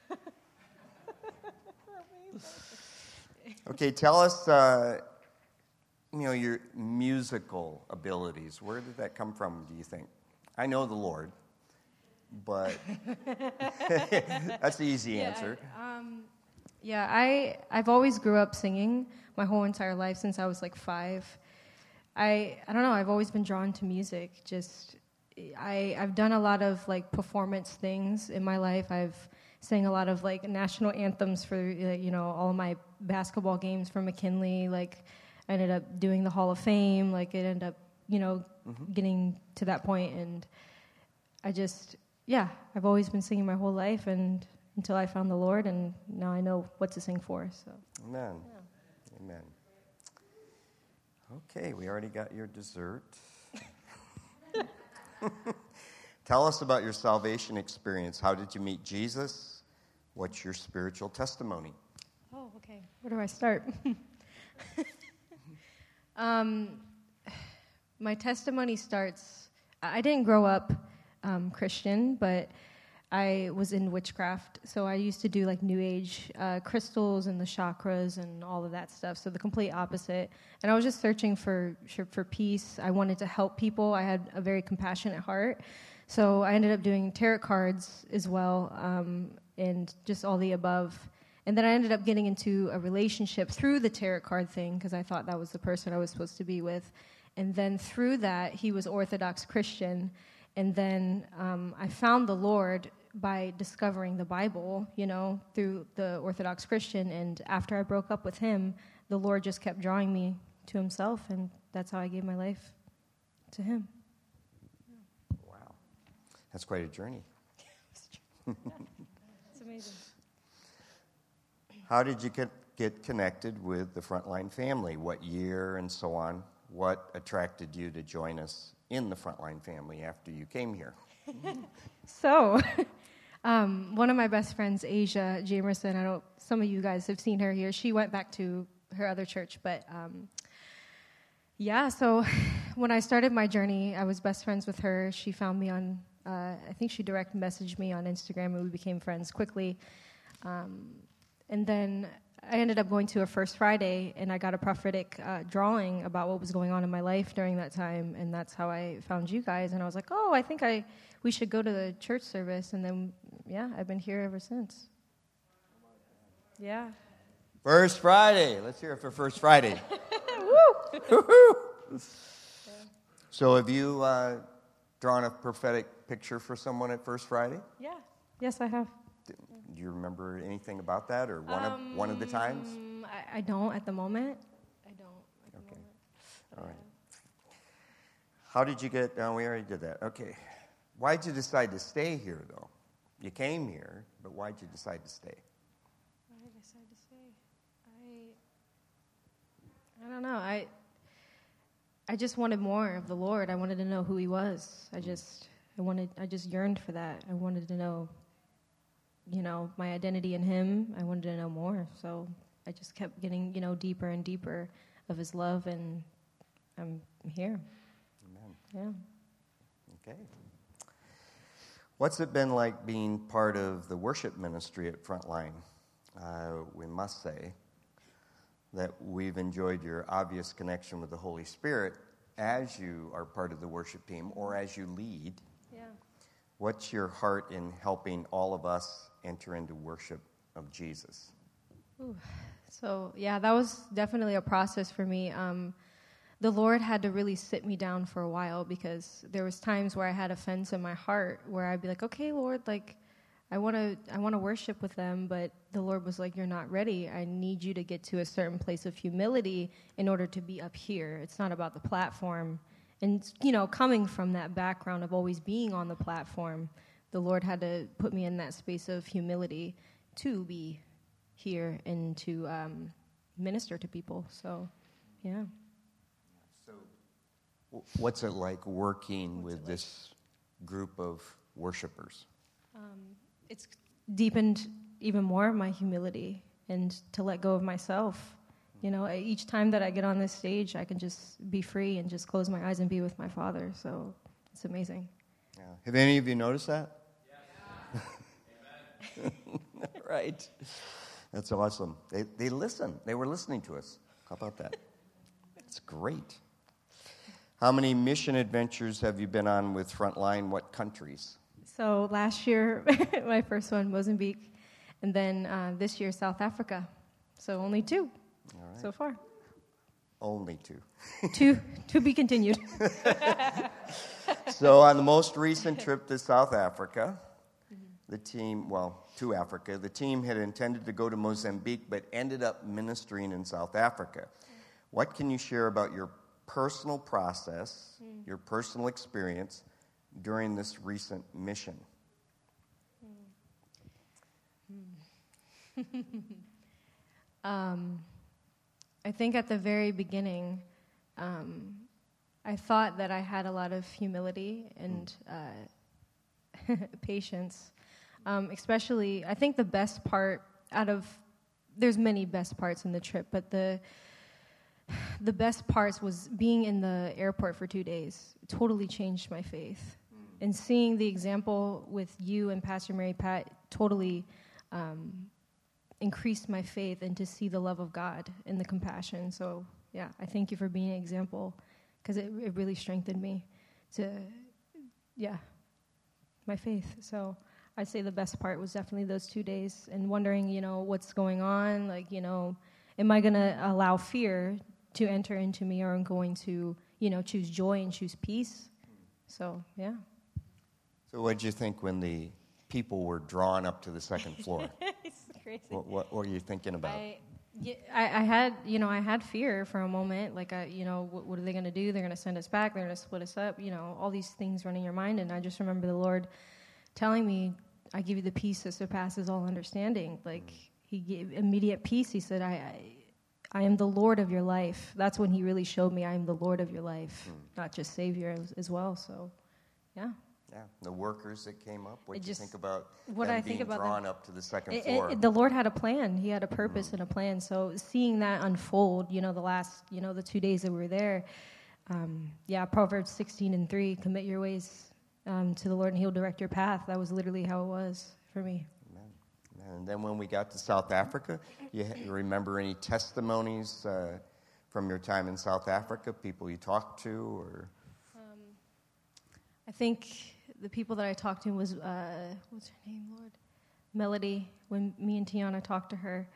Okay, tell us, your musical abilities. Where did that come from, do you think? I know the Lord, but that's the easy answer. I've always grew up singing my whole entire life since I was like 5. I don't know, I've always been drawn to music. I've done a lot of like performance things in my life. I've sang a lot of like national anthems for all of my basketball games for McKinley. Like I ended up doing the Hall of Fame. Like it ended up getting to that point, and I've always been singing my whole life, and until I found the Lord, and now I know what to sing for. So Amen. Yeah. Amen. Okay, we already got your dessert. Tell us about your salvation experience. How did you meet Jesus? What's your spiritual testimony? Oh, okay. Where do I start? My testimony starts, I didn't grow up Christian, but I was in witchcraft. So I used to do like New Age crystals and the chakras and all of that stuff. So the complete opposite. And I was just searching for peace. I wanted to help people. I had a very compassionate heart. So I ended up doing tarot cards as well, and just all the above. And then I ended up getting into a relationship through the tarot card thing because I thought that was the person I was supposed to be with. And then through that, he was Orthodox Christian. And then I found the Lord by discovering the Bible, through the Orthodox Christian. And after I broke up with him, the Lord just kept drawing me to himself, and that's how I gave my life to him. Wow. That's quite a journey. It's amazing. How did you get connected with the Frontline family? What year and so on? What attracted you to join us in the Frontline family after you came here? So, one of my best friends, Asia Jamerson, some of you guys have seen her here. She went back to her other church, but so when I started my journey, I was best friends with her. She found me on, I think she direct messaged me on Instagram, and we became friends quickly. And then I ended up going to a First Friday, and I got a prophetic drawing about what was going on in my life during that time, and that's how I found you guys. And I was like, oh, I think we should go to the church service. And then, I've been here ever since. Yeah. First Friday. Let's hear it for First Friday. Woo! Woo-hoo. So have you drawn a prophetic picture for someone at First Friday? Yeah. Yes, I have. Do you remember anything about that, or one of the times? I don't at the moment. I don't at the moment. All right. How did you get... we already did that. Okay. Why did you decide to stay here, though? You came here, but why did you decide to stay? Why did I decide to stay? I don't know. I just wanted more of the Lord. I wanted to know who He was. I just yearned for that. I wanted to know, my identity in Him. I wanted to know more. So I just kept getting, deeper and deeper of His love, and I'm here. Amen. Yeah. Okay. What's it been like being part of the worship ministry at Frontline? We must say that we've enjoyed your obvious connection with the Holy Spirit as you are part of the worship team or as you lead. Yeah. What's your heart in helping all of us enter into worship of Jesus? Ooh. So, that was definitely a process for me. The Lord had to really sit me down for a while because there was times where I had offense in my heart where I'd be like, okay, Lord, like, I want to worship with them, but the Lord was like, you're not ready. I need you to get to a certain place of humility in order to be up here. It's not about the platform. And, coming from that background of always being on the platform, the Lord had to put me in that space of humility to be here and to minister to people. So, yeah. So, what's it like working with this group of worshipers? It's deepened even more my humility and to let go of myself. Each time that I get on this stage, I can just be free and just close my eyes and be with my Father. So it's amazing. Yeah. Have any of you noticed that? Yeah. Right. That's awesome. They listen. They were listening to us. How about that? That's great. How many mission adventures have you been on with Frontline? What countries? So last year, my first one, Mozambique, and then this year, South Africa. So only 2 so far. Only 2. To be continued. So on the most recent trip to South Africa, the team, to Africa, the team had intended to go to Mozambique but ended up ministering in South Africa. What can you share about your personal process, your personal experience during this recent mission? I think at the very beginning, I thought that I had a lot of humility and patience. Especially, I think the best part there's many best parts in the trip, but the best parts was being in the airport for 2 days. It totally changed my faith. And seeing the example with you and Pastor Mary Pat totally increased my faith, and to see the love of God and the compassion. So, yeah, I thank you for being an example, because it really strengthened me my faith. So I'd say the best part was definitely those 2 days, and wondering, what's going on, am I going to allow fear to enter into me, or I'm going to, choose joy and choose peace? So, yeah. So what did you think when the people were drawn up to the second floor? It's crazy. What were you thinking about? I had fear for a moment. What are they going to do? They're going to send us back. They're going to split us up. All these things running in your mind. And I just remember the Lord telling me, I give you the peace that surpasses all understanding. He gave immediate peace. He said, I am the Lord of your life. That's when he really showed me I am the Lord of your life, not just Savior as well. So, yeah. Yeah, the workers that came up. What did you think about being drawn up to the second floor? The Lord had a plan. He had a purpose and a plan. So seeing that unfold, the 2 days that we were there, Proverbs 16:3, commit your ways to the Lord and he'll direct your path. That was literally how it was for me. Amen. And then when we got to South Africa, you remember any testimonies from your time in South Africa, people you talked to? Or I think the people that I talked to was, what's her name, Lord? Melody. When me and Tiana talked to her,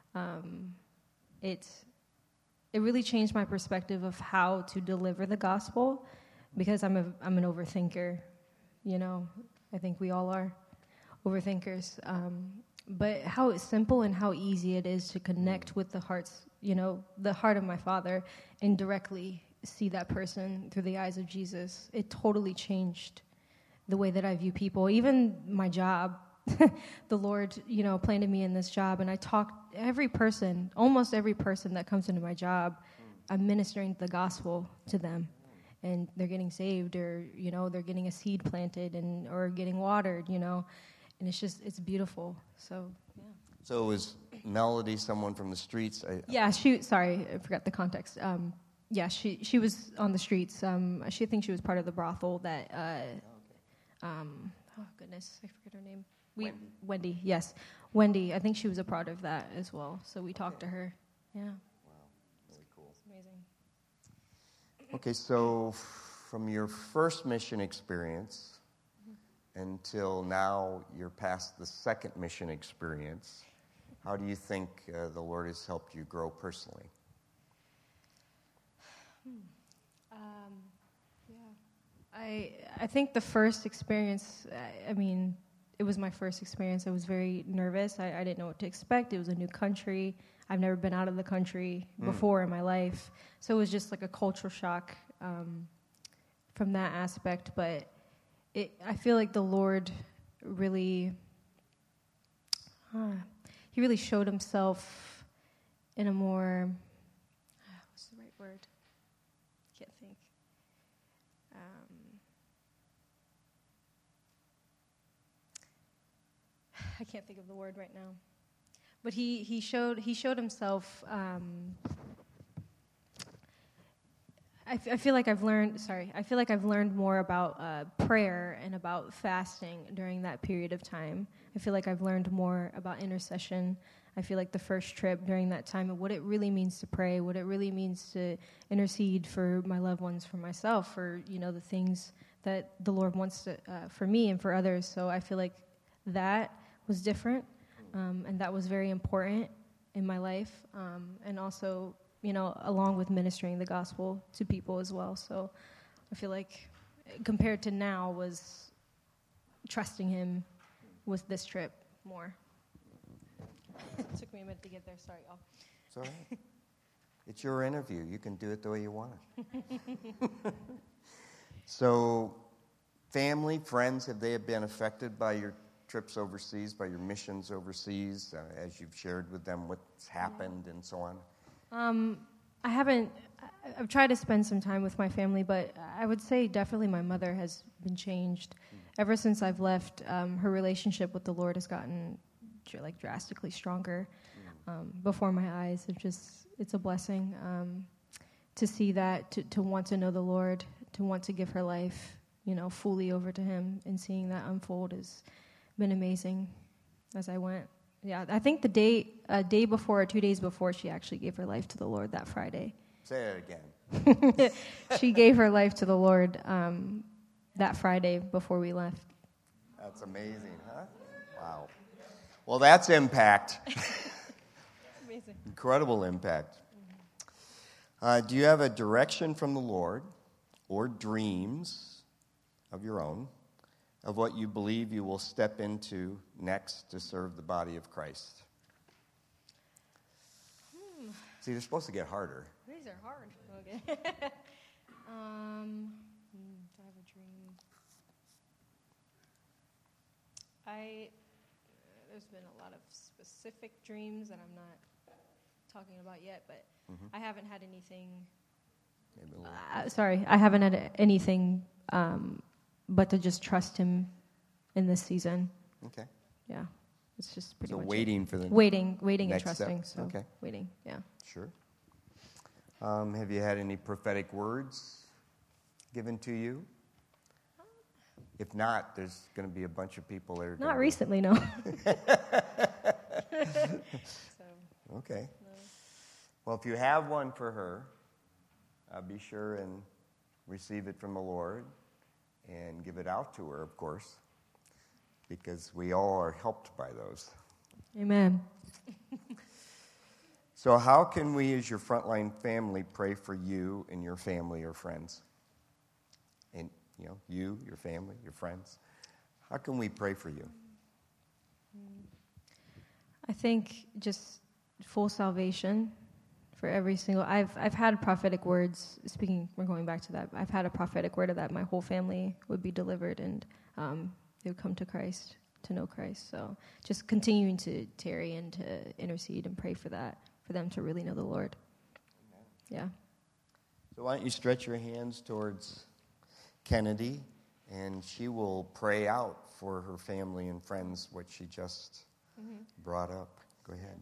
it really changed my perspective of how to deliver the gospel, because I'm an overthinker. I think we all are overthinkers. But how simple and how easy it is to connect with the heart of my Father, and directly see that person through the eyes of Jesus. It totally changed the way that I view people. Even my job, the Lord, planted me in this job, and I talked almost every person that comes into my job, I'm ministering the gospel to them, and they're getting saved, or they're getting a seed planted or getting watered, and it's beautiful. So, yeah. So was Melody someone from the streets? Sorry, I forgot the context. She was on the streets. She thinks she was part of the brothel that. Oh goodness, I forget her name. Wendy. Yes, Wendy. I think she was a part of that as well. So we talked to her. Yeah. Wow, really cool. It's amazing. Okay, so from your first mission experience until now, you're past the second mission experience. How do you think the Lord has helped you grow personally? I think the first experience, it was my first experience. I was very nervous. I didn't know what to expect. It was a new country. I've never been out of the country before in my life. So it was just like a cultural shock from that aspect. But I feel like the Lord really, he really showed himself in a more, what's the right word? Can't think. I can't think of the word right now. But he showed himself. I feel like I've learned more about prayer and about fasting during that period of time. I feel like I've learned more about intercession. I feel like the first trip during that time of what it really means to pray, what it really means to intercede for my loved ones, for myself, for, the things that the Lord wants to, for me and for others. So I feel like that was different, and that was very important in my life, and also, along with ministering the gospel to people as well. So I feel like compared to now was trusting him with this trip more. It took me a minute to get there. Sorry, y'all. It's all right. It's your interview. You can do it the way you want it. So, family, friends, have they been affected by your trips overseas, by your missions overseas, as you've shared with them what's happened and so on? I haven't. I've tried to spend some time with my family, but I would say definitely my mother has been changed. Ever since I've left, her relationship with the Lord has gotten drastically stronger before my eyes. It's a blessing to see that, to want to know the Lord, to want to give her life, fully over to him, and seeing that unfold has been amazing as I went. Yeah, I think a day before or 2 days before, she actually gave her life to the Lord that Friday. Say it again. She gave her life to the Lord that Friday before we left. That's amazing, huh? Wow. Well, that's impact. Amazing. Incredible impact. Do you have a direction from the Lord or dreams of your own of what you believe you will step into next to serve the body of Christ? See, they're supposed to get harder. These are hard. Okay. Do I have a dream? There's been a lot of specific dreams that I'm not talking about yet, but I haven't had anything. I haven't had anything but to just trust him in this season. Okay. Yeah, it's just pretty much waiting for the waiting and step. trusting. So okay. Waiting, yeah. Sure. Have you had any prophetic words given to you? If not, there's going to be a bunch of people that are not recently, no. Okay. No. Well, if you have one for her, be sure and receive it from the Lord and give it out to her, of course, because we all are helped by those. Amen. So how can we, as your frontline family, pray for you and your family or friends? And, you, your family, your friends. How can we pray for you? I think just full salvation for every single. I've had prophetic words. We're going back to that. I've had a prophetic word of that my whole family would be delivered and they would come to Christ, to know Christ. So just continuing to tarry and to intercede and pray for that, for them to really know the Lord. Amen. Yeah. So why don't you stretch your hands towards Kennedy, and she will pray out for her family and friends what she just brought up. Go ahead.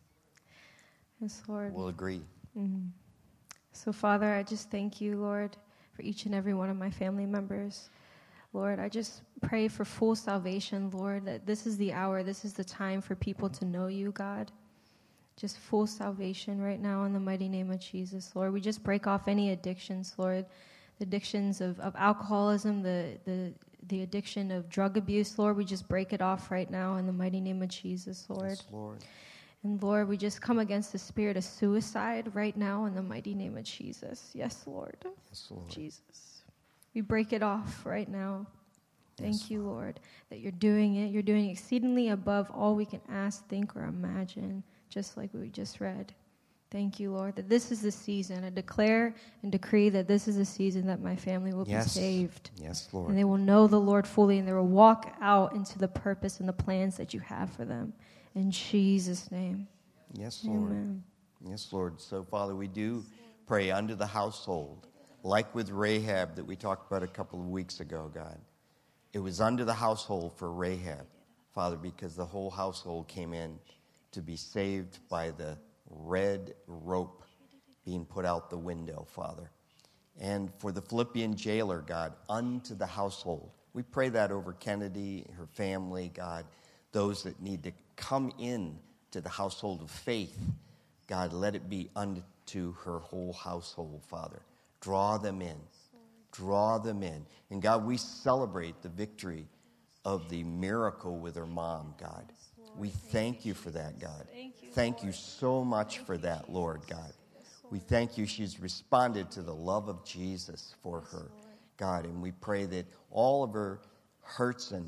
Yes, Lord. We'll agree. Mm-hmm. So, Father, I just thank you, Lord, for each and every one of my family members. Lord, I just pray for full salvation, Lord, that this is the hour, this is the time for people to know you, God. Just full salvation right now in the mighty name of Jesus, Lord. We just break off any addictions, Lord. The addictions of alcoholism, the addiction of drug abuse, Lord. We just break it off right now in the mighty name of Jesus, Lord. Yes, Lord. And Lord, we just come against the spirit of suicide right now in the mighty name of Jesus. Yes, Lord. Yes, Lord. Jesus. We break it off right now. Thank Yes, you, Lord, that you're doing it. You're doing exceedingly above all we can ask, think, or imagine, just like we just read. Thank you, Lord, that this is the season. I declare and decree that this is the season that my family will be saved. Yes, Lord. And they will know the Lord fully, and they will walk out into the purpose and the plans that you have for them. In Jesus' name. Yes, Lord. Amen. Yes, Lord. So, Father, we do pray unto the household, like with Rahab that we talked about a couple of weeks ago, God. It was unto the household for Rahab, Father, because the whole household came in to be saved by the red rope being put out the window, Father. And for the Philippian jailer, God, unto the household. We pray that over Kennedy, her family, God, those that need to come in to the household of faith, God, let it be unto her whole household, Father. Draw them in. Draw them in. And God, we celebrate the victory of the miracle with her mom, God. We thank you for that, God. Thank you so much for that, Lord God. We thank you she's responded to the love of Jesus for her, God. And we pray that all of her hurts and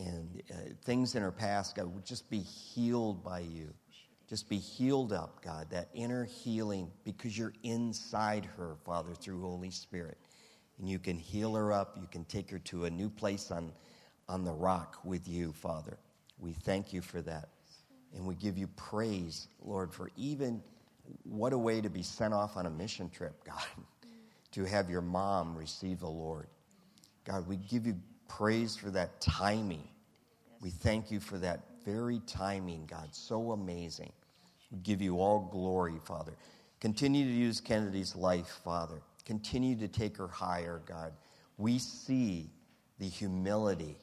things in her past, God, would just be healed by you. Just be healed up, God, that inner healing, because you're inside her, Father, through Holy Spirit. And you can heal her up. You can take her to a new place on the rock with you, Father. We thank you for that. And we give you praise, Lord, for even what a way to be sent off on a mission trip, God, to have your mom receive the Lord. God, we give you praise for that timing. We thank you for that very timing, God, so amazing. We give you all glory, Father. Continue to use Kennedy's life, Father. Continue to take her higher, God. We see the humility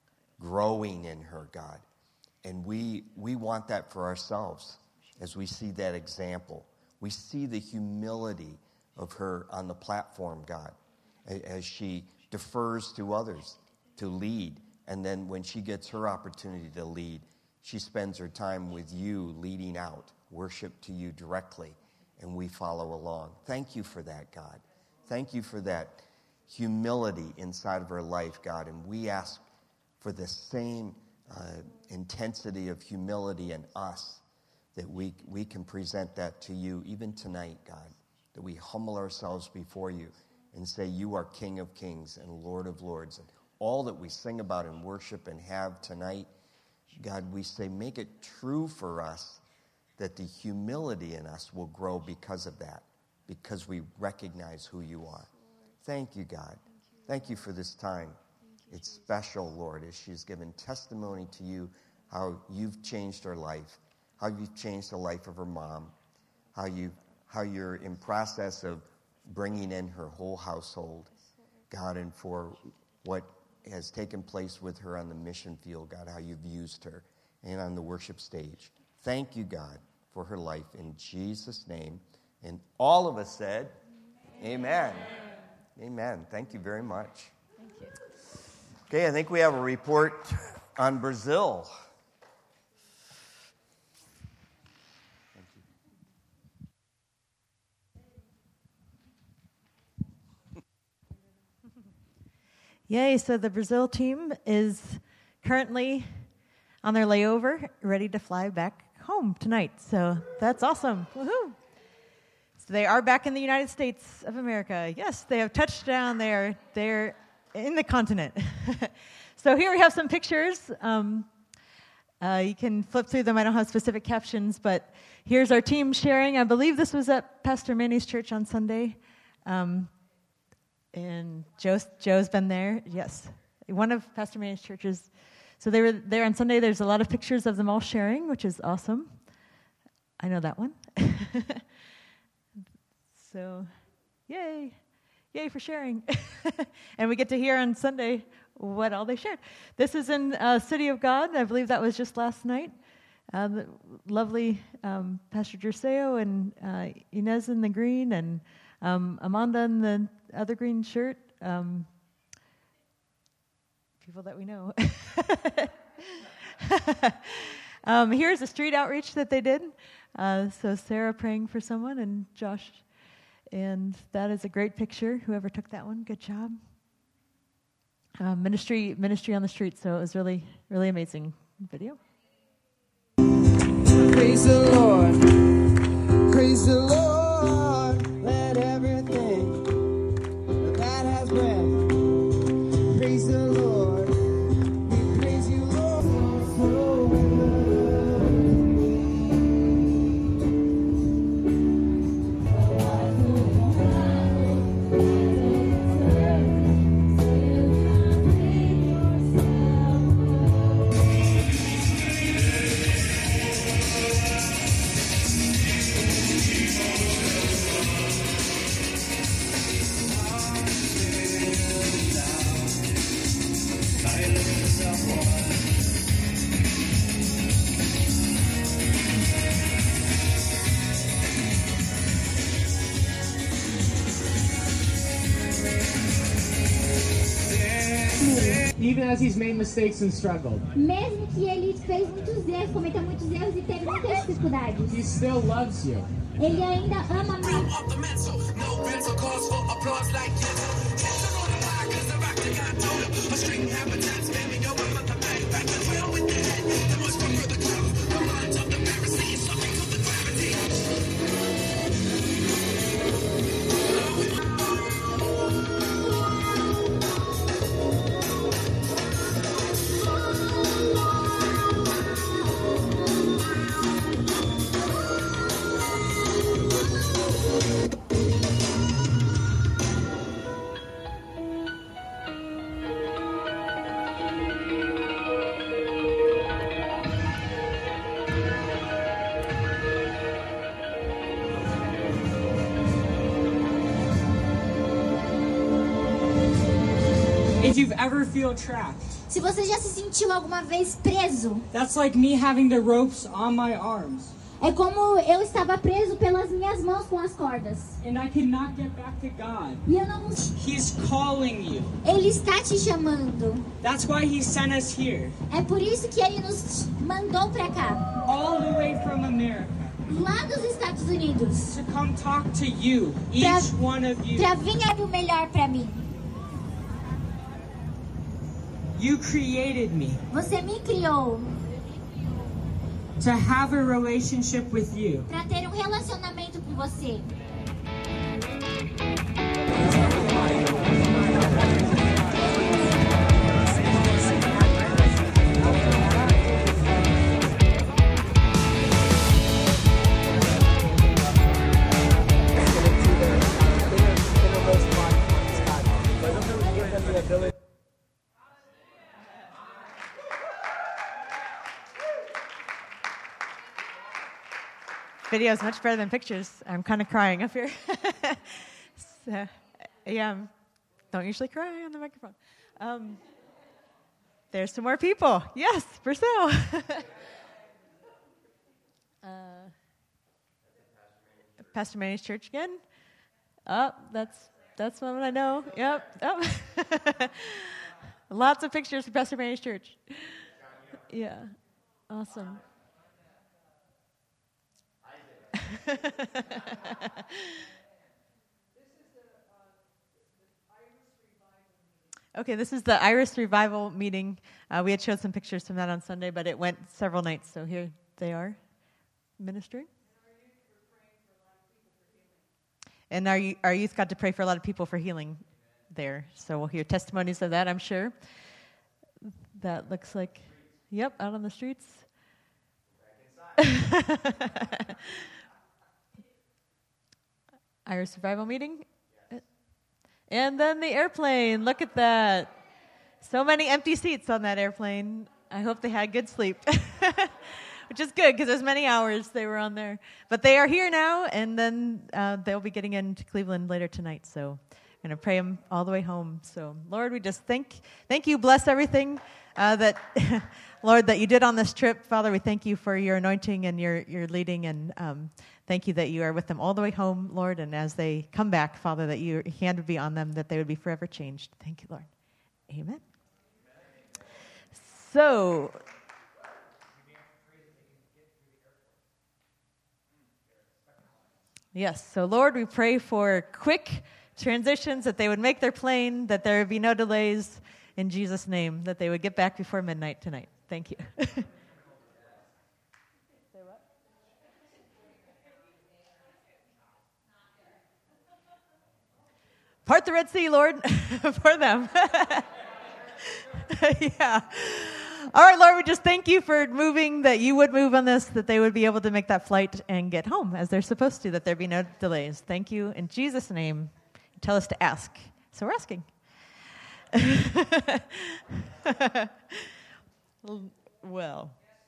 growing in her, God. And we want that for ourselves as we see that example. We see the humility of her on the platform, God, as she defers to others to lead. And then when she gets her opportunity to lead, she spends her time with you leading out, worship to you directly, and we follow along. Thank you for that, God. Thank you for that humility inside of her life, God. And we ask for the same intensity of humility in us, that we can present that to you even tonight, God, that we humble ourselves before you and say you are King of Kings and Lord of Lords. And all that we sing about in worship and have tonight, God, we say make it true for us that the humility in us will grow because of that, because we recognize who you are. Thank you, God. Thank you for this time. It's special, Lord, as she's given testimony to you, how you've changed her life, how you've changed the life of her mom, how you're in process of bringing in her whole household, God, and for what has taken place with her on the mission field, God, how you've used her, and on the worship stage. Thank you, God, for her life in Jesus' name. And all of us said, amen. Amen. Thank you very much. Thank you. Okay, I think we have a report on Brazil. Yay, so the Brazil team is currently on their layover, ready to fly back home tonight. So that's awesome. Woohoo! So they are back in the United States of America. Yes, they have touched down there. They're in the continent. So here we have some pictures. You can flip through them. I don't have specific captions, but here's our team sharing. I believe this was at Pastor Manny's church on Sunday. And Joe's been there. Yes, one of Pastor Manny's churches. So they were there on Sunday. There's a lot of pictures of them all sharing, which is awesome. I know that one. So, yay for sharing. And we get to hear on Sunday what all they shared. This is in City of God. I believe that was just last night. The lovely Pastor Gerseo and Inez in the green, and Amanda in the other green shirt. People that we know. Here's a street outreach that they did. So Sarah praying for someone, and Josh. And that is a great picture. Whoever took that one, good job. Ministry on the street. So it was really, really amazing video. Praise the Lord. Praise the Lord. Let everything that has breath praise the Lord. We praise you, Lord. even as he's made mistakes and struggled. Mesmo que ele fez muitos erros, cometeu muitos erros e teve muitas dificuldades. He still loves you. Ele ainda ama muito. If you've ever feel trapped, Se você já se sentiu alguma vez preso, that's like me having the ropes on my arms. é como eu estava preso pelas minhas mãos com as cordas. And I cannot get back to God. E eu não consigo. He's calling you. Ele está te chamando. That's why he sent us here. É por isso que ele nos mandou para cá. All the way from America. Lá dos Estados Unidos. To come talk to you, each one of you. Para vir o melhor para mim. You created me. Você me criou. To have a relationship with you. Para ter relacionamento com você. Video is much better than pictures. I'm kind of crying up here. So, yeah, don't usually cry on the microphone. There's some more people. Yes, Purcell. Pastor Manny's church again. Oh, that's one I know. Yep. Oh. Lots of pictures of Pastor Manny's church. Yeah, awesome. Okay, this is the Iris Revival meeting. We had showed some pictures from that on Sunday, but it went several nights, so here they are ministering. And our youth got to pray for a lot of people for healing there, so we'll hear testimonies of that, I'm sure. That looks like, yep, out on the streets. Iris Revival meeting. And then the airplane. Look at that. So many empty seats on that airplane. I hope they had good sleep. Which is good because there's many hours they were on there. But they are here now, and then they'll be getting into Cleveland later tonight. So I'm going to pray them all the way home. So, Lord, we just thank you. Bless everything that, Lord, that you did on this trip. Father, we thank you for your anointing and your leading, and thank you that you are with them all the way home, Lord, and as they come back, Father, that your hand would be on them, that they would be forever changed. Thank you, Lord. Amen. So, yes, so Lord, we pray for quick transitions, that they would make their plane, that there would be no delays in Jesus' name, that they would get back before midnight tonight. Thank you. Part the Red Sea, Lord, for them. Yeah. All right, Lord, we just thank you for moving, that you would move on this, that they would be able to make that flight and get home as they're supposed to, that there be no delays. Thank you. In Jesus' name, tell us to ask. So we're asking. Well.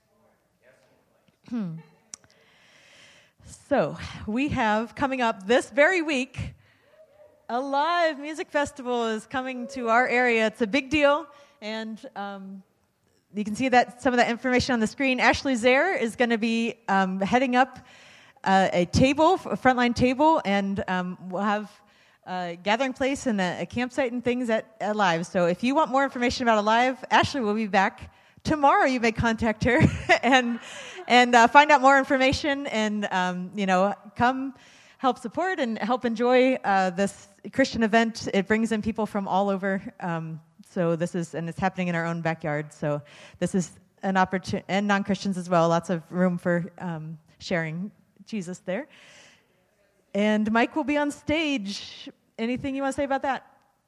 So we have coming up this very week, a live music festival is coming to our area. It's a big deal, and you can see that some of that information on the screen. Ashley Zare is going to be heading up a table, a frontline table, and we'll have gathering place and a campsite and things at Alive. So if you want more information about Alive, Ashley will be back tomorrow. You may contact her and find out more information and come help support and help enjoy this Christian event. It brings in people from all over. So it's happening in our own backyard. So this is an opportunity, and non-Christians as well. Lots of room for sharing Jesus there. And Mike will be on stage. Anything you want to say about that?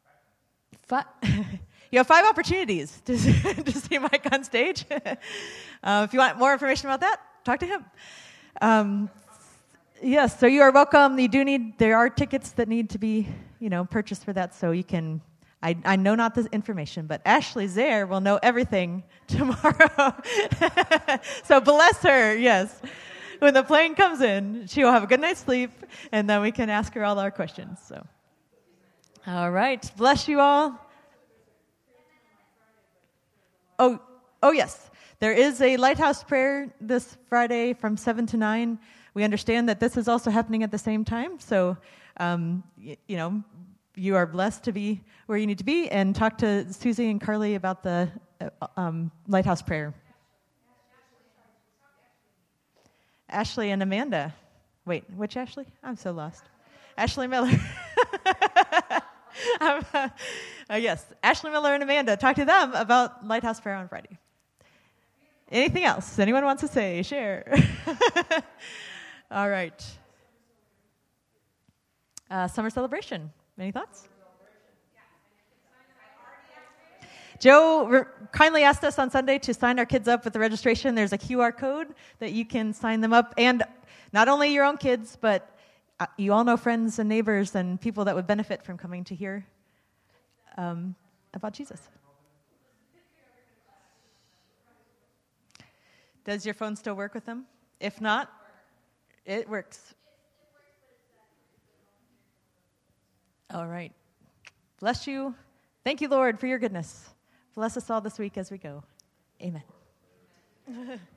You have 5 opportunities to see Mike on stage. If you want more information about that, talk to him. Yes, so you are welcome. There are tickets that need to be, purchased for that, so you can. I know not the information, but Ashley Zaire will know everything tomorrow. So bless her, yes. When the plane comes in, she will have a good night's sleep, and then we can ask her all our questions. So, all right, bless you all. Oh yes, there is a Lighthouse prayer this Friday from 7 to 9. We understand that this is also happening at the same time, so you are blessed to be where you need to be, and talk to Susie and Carly about the Lighthouse prayer. Ashley and Amanda. Wait, which Ashley? I'm so lost. Ashley Miller. Yes, Ashley Miller and Amanda. Talk to them about Lighthouse Prayer on Friday. Anything else? Anyone wants to say? Share. All right. Summer celebration. Any thoughts? Joe kindly asked us on Sunday to sign our kids up with the registration. There's a QR code that you can sign them up. And not only your own kids, but you all know friends and neighbors and people that would benefit from coming to hear about Jesus. Does your phone still work with them? If not, it works. All right. Bless you. Thank you, Lord, for your goodness. Bless us all this week as we go. Amen.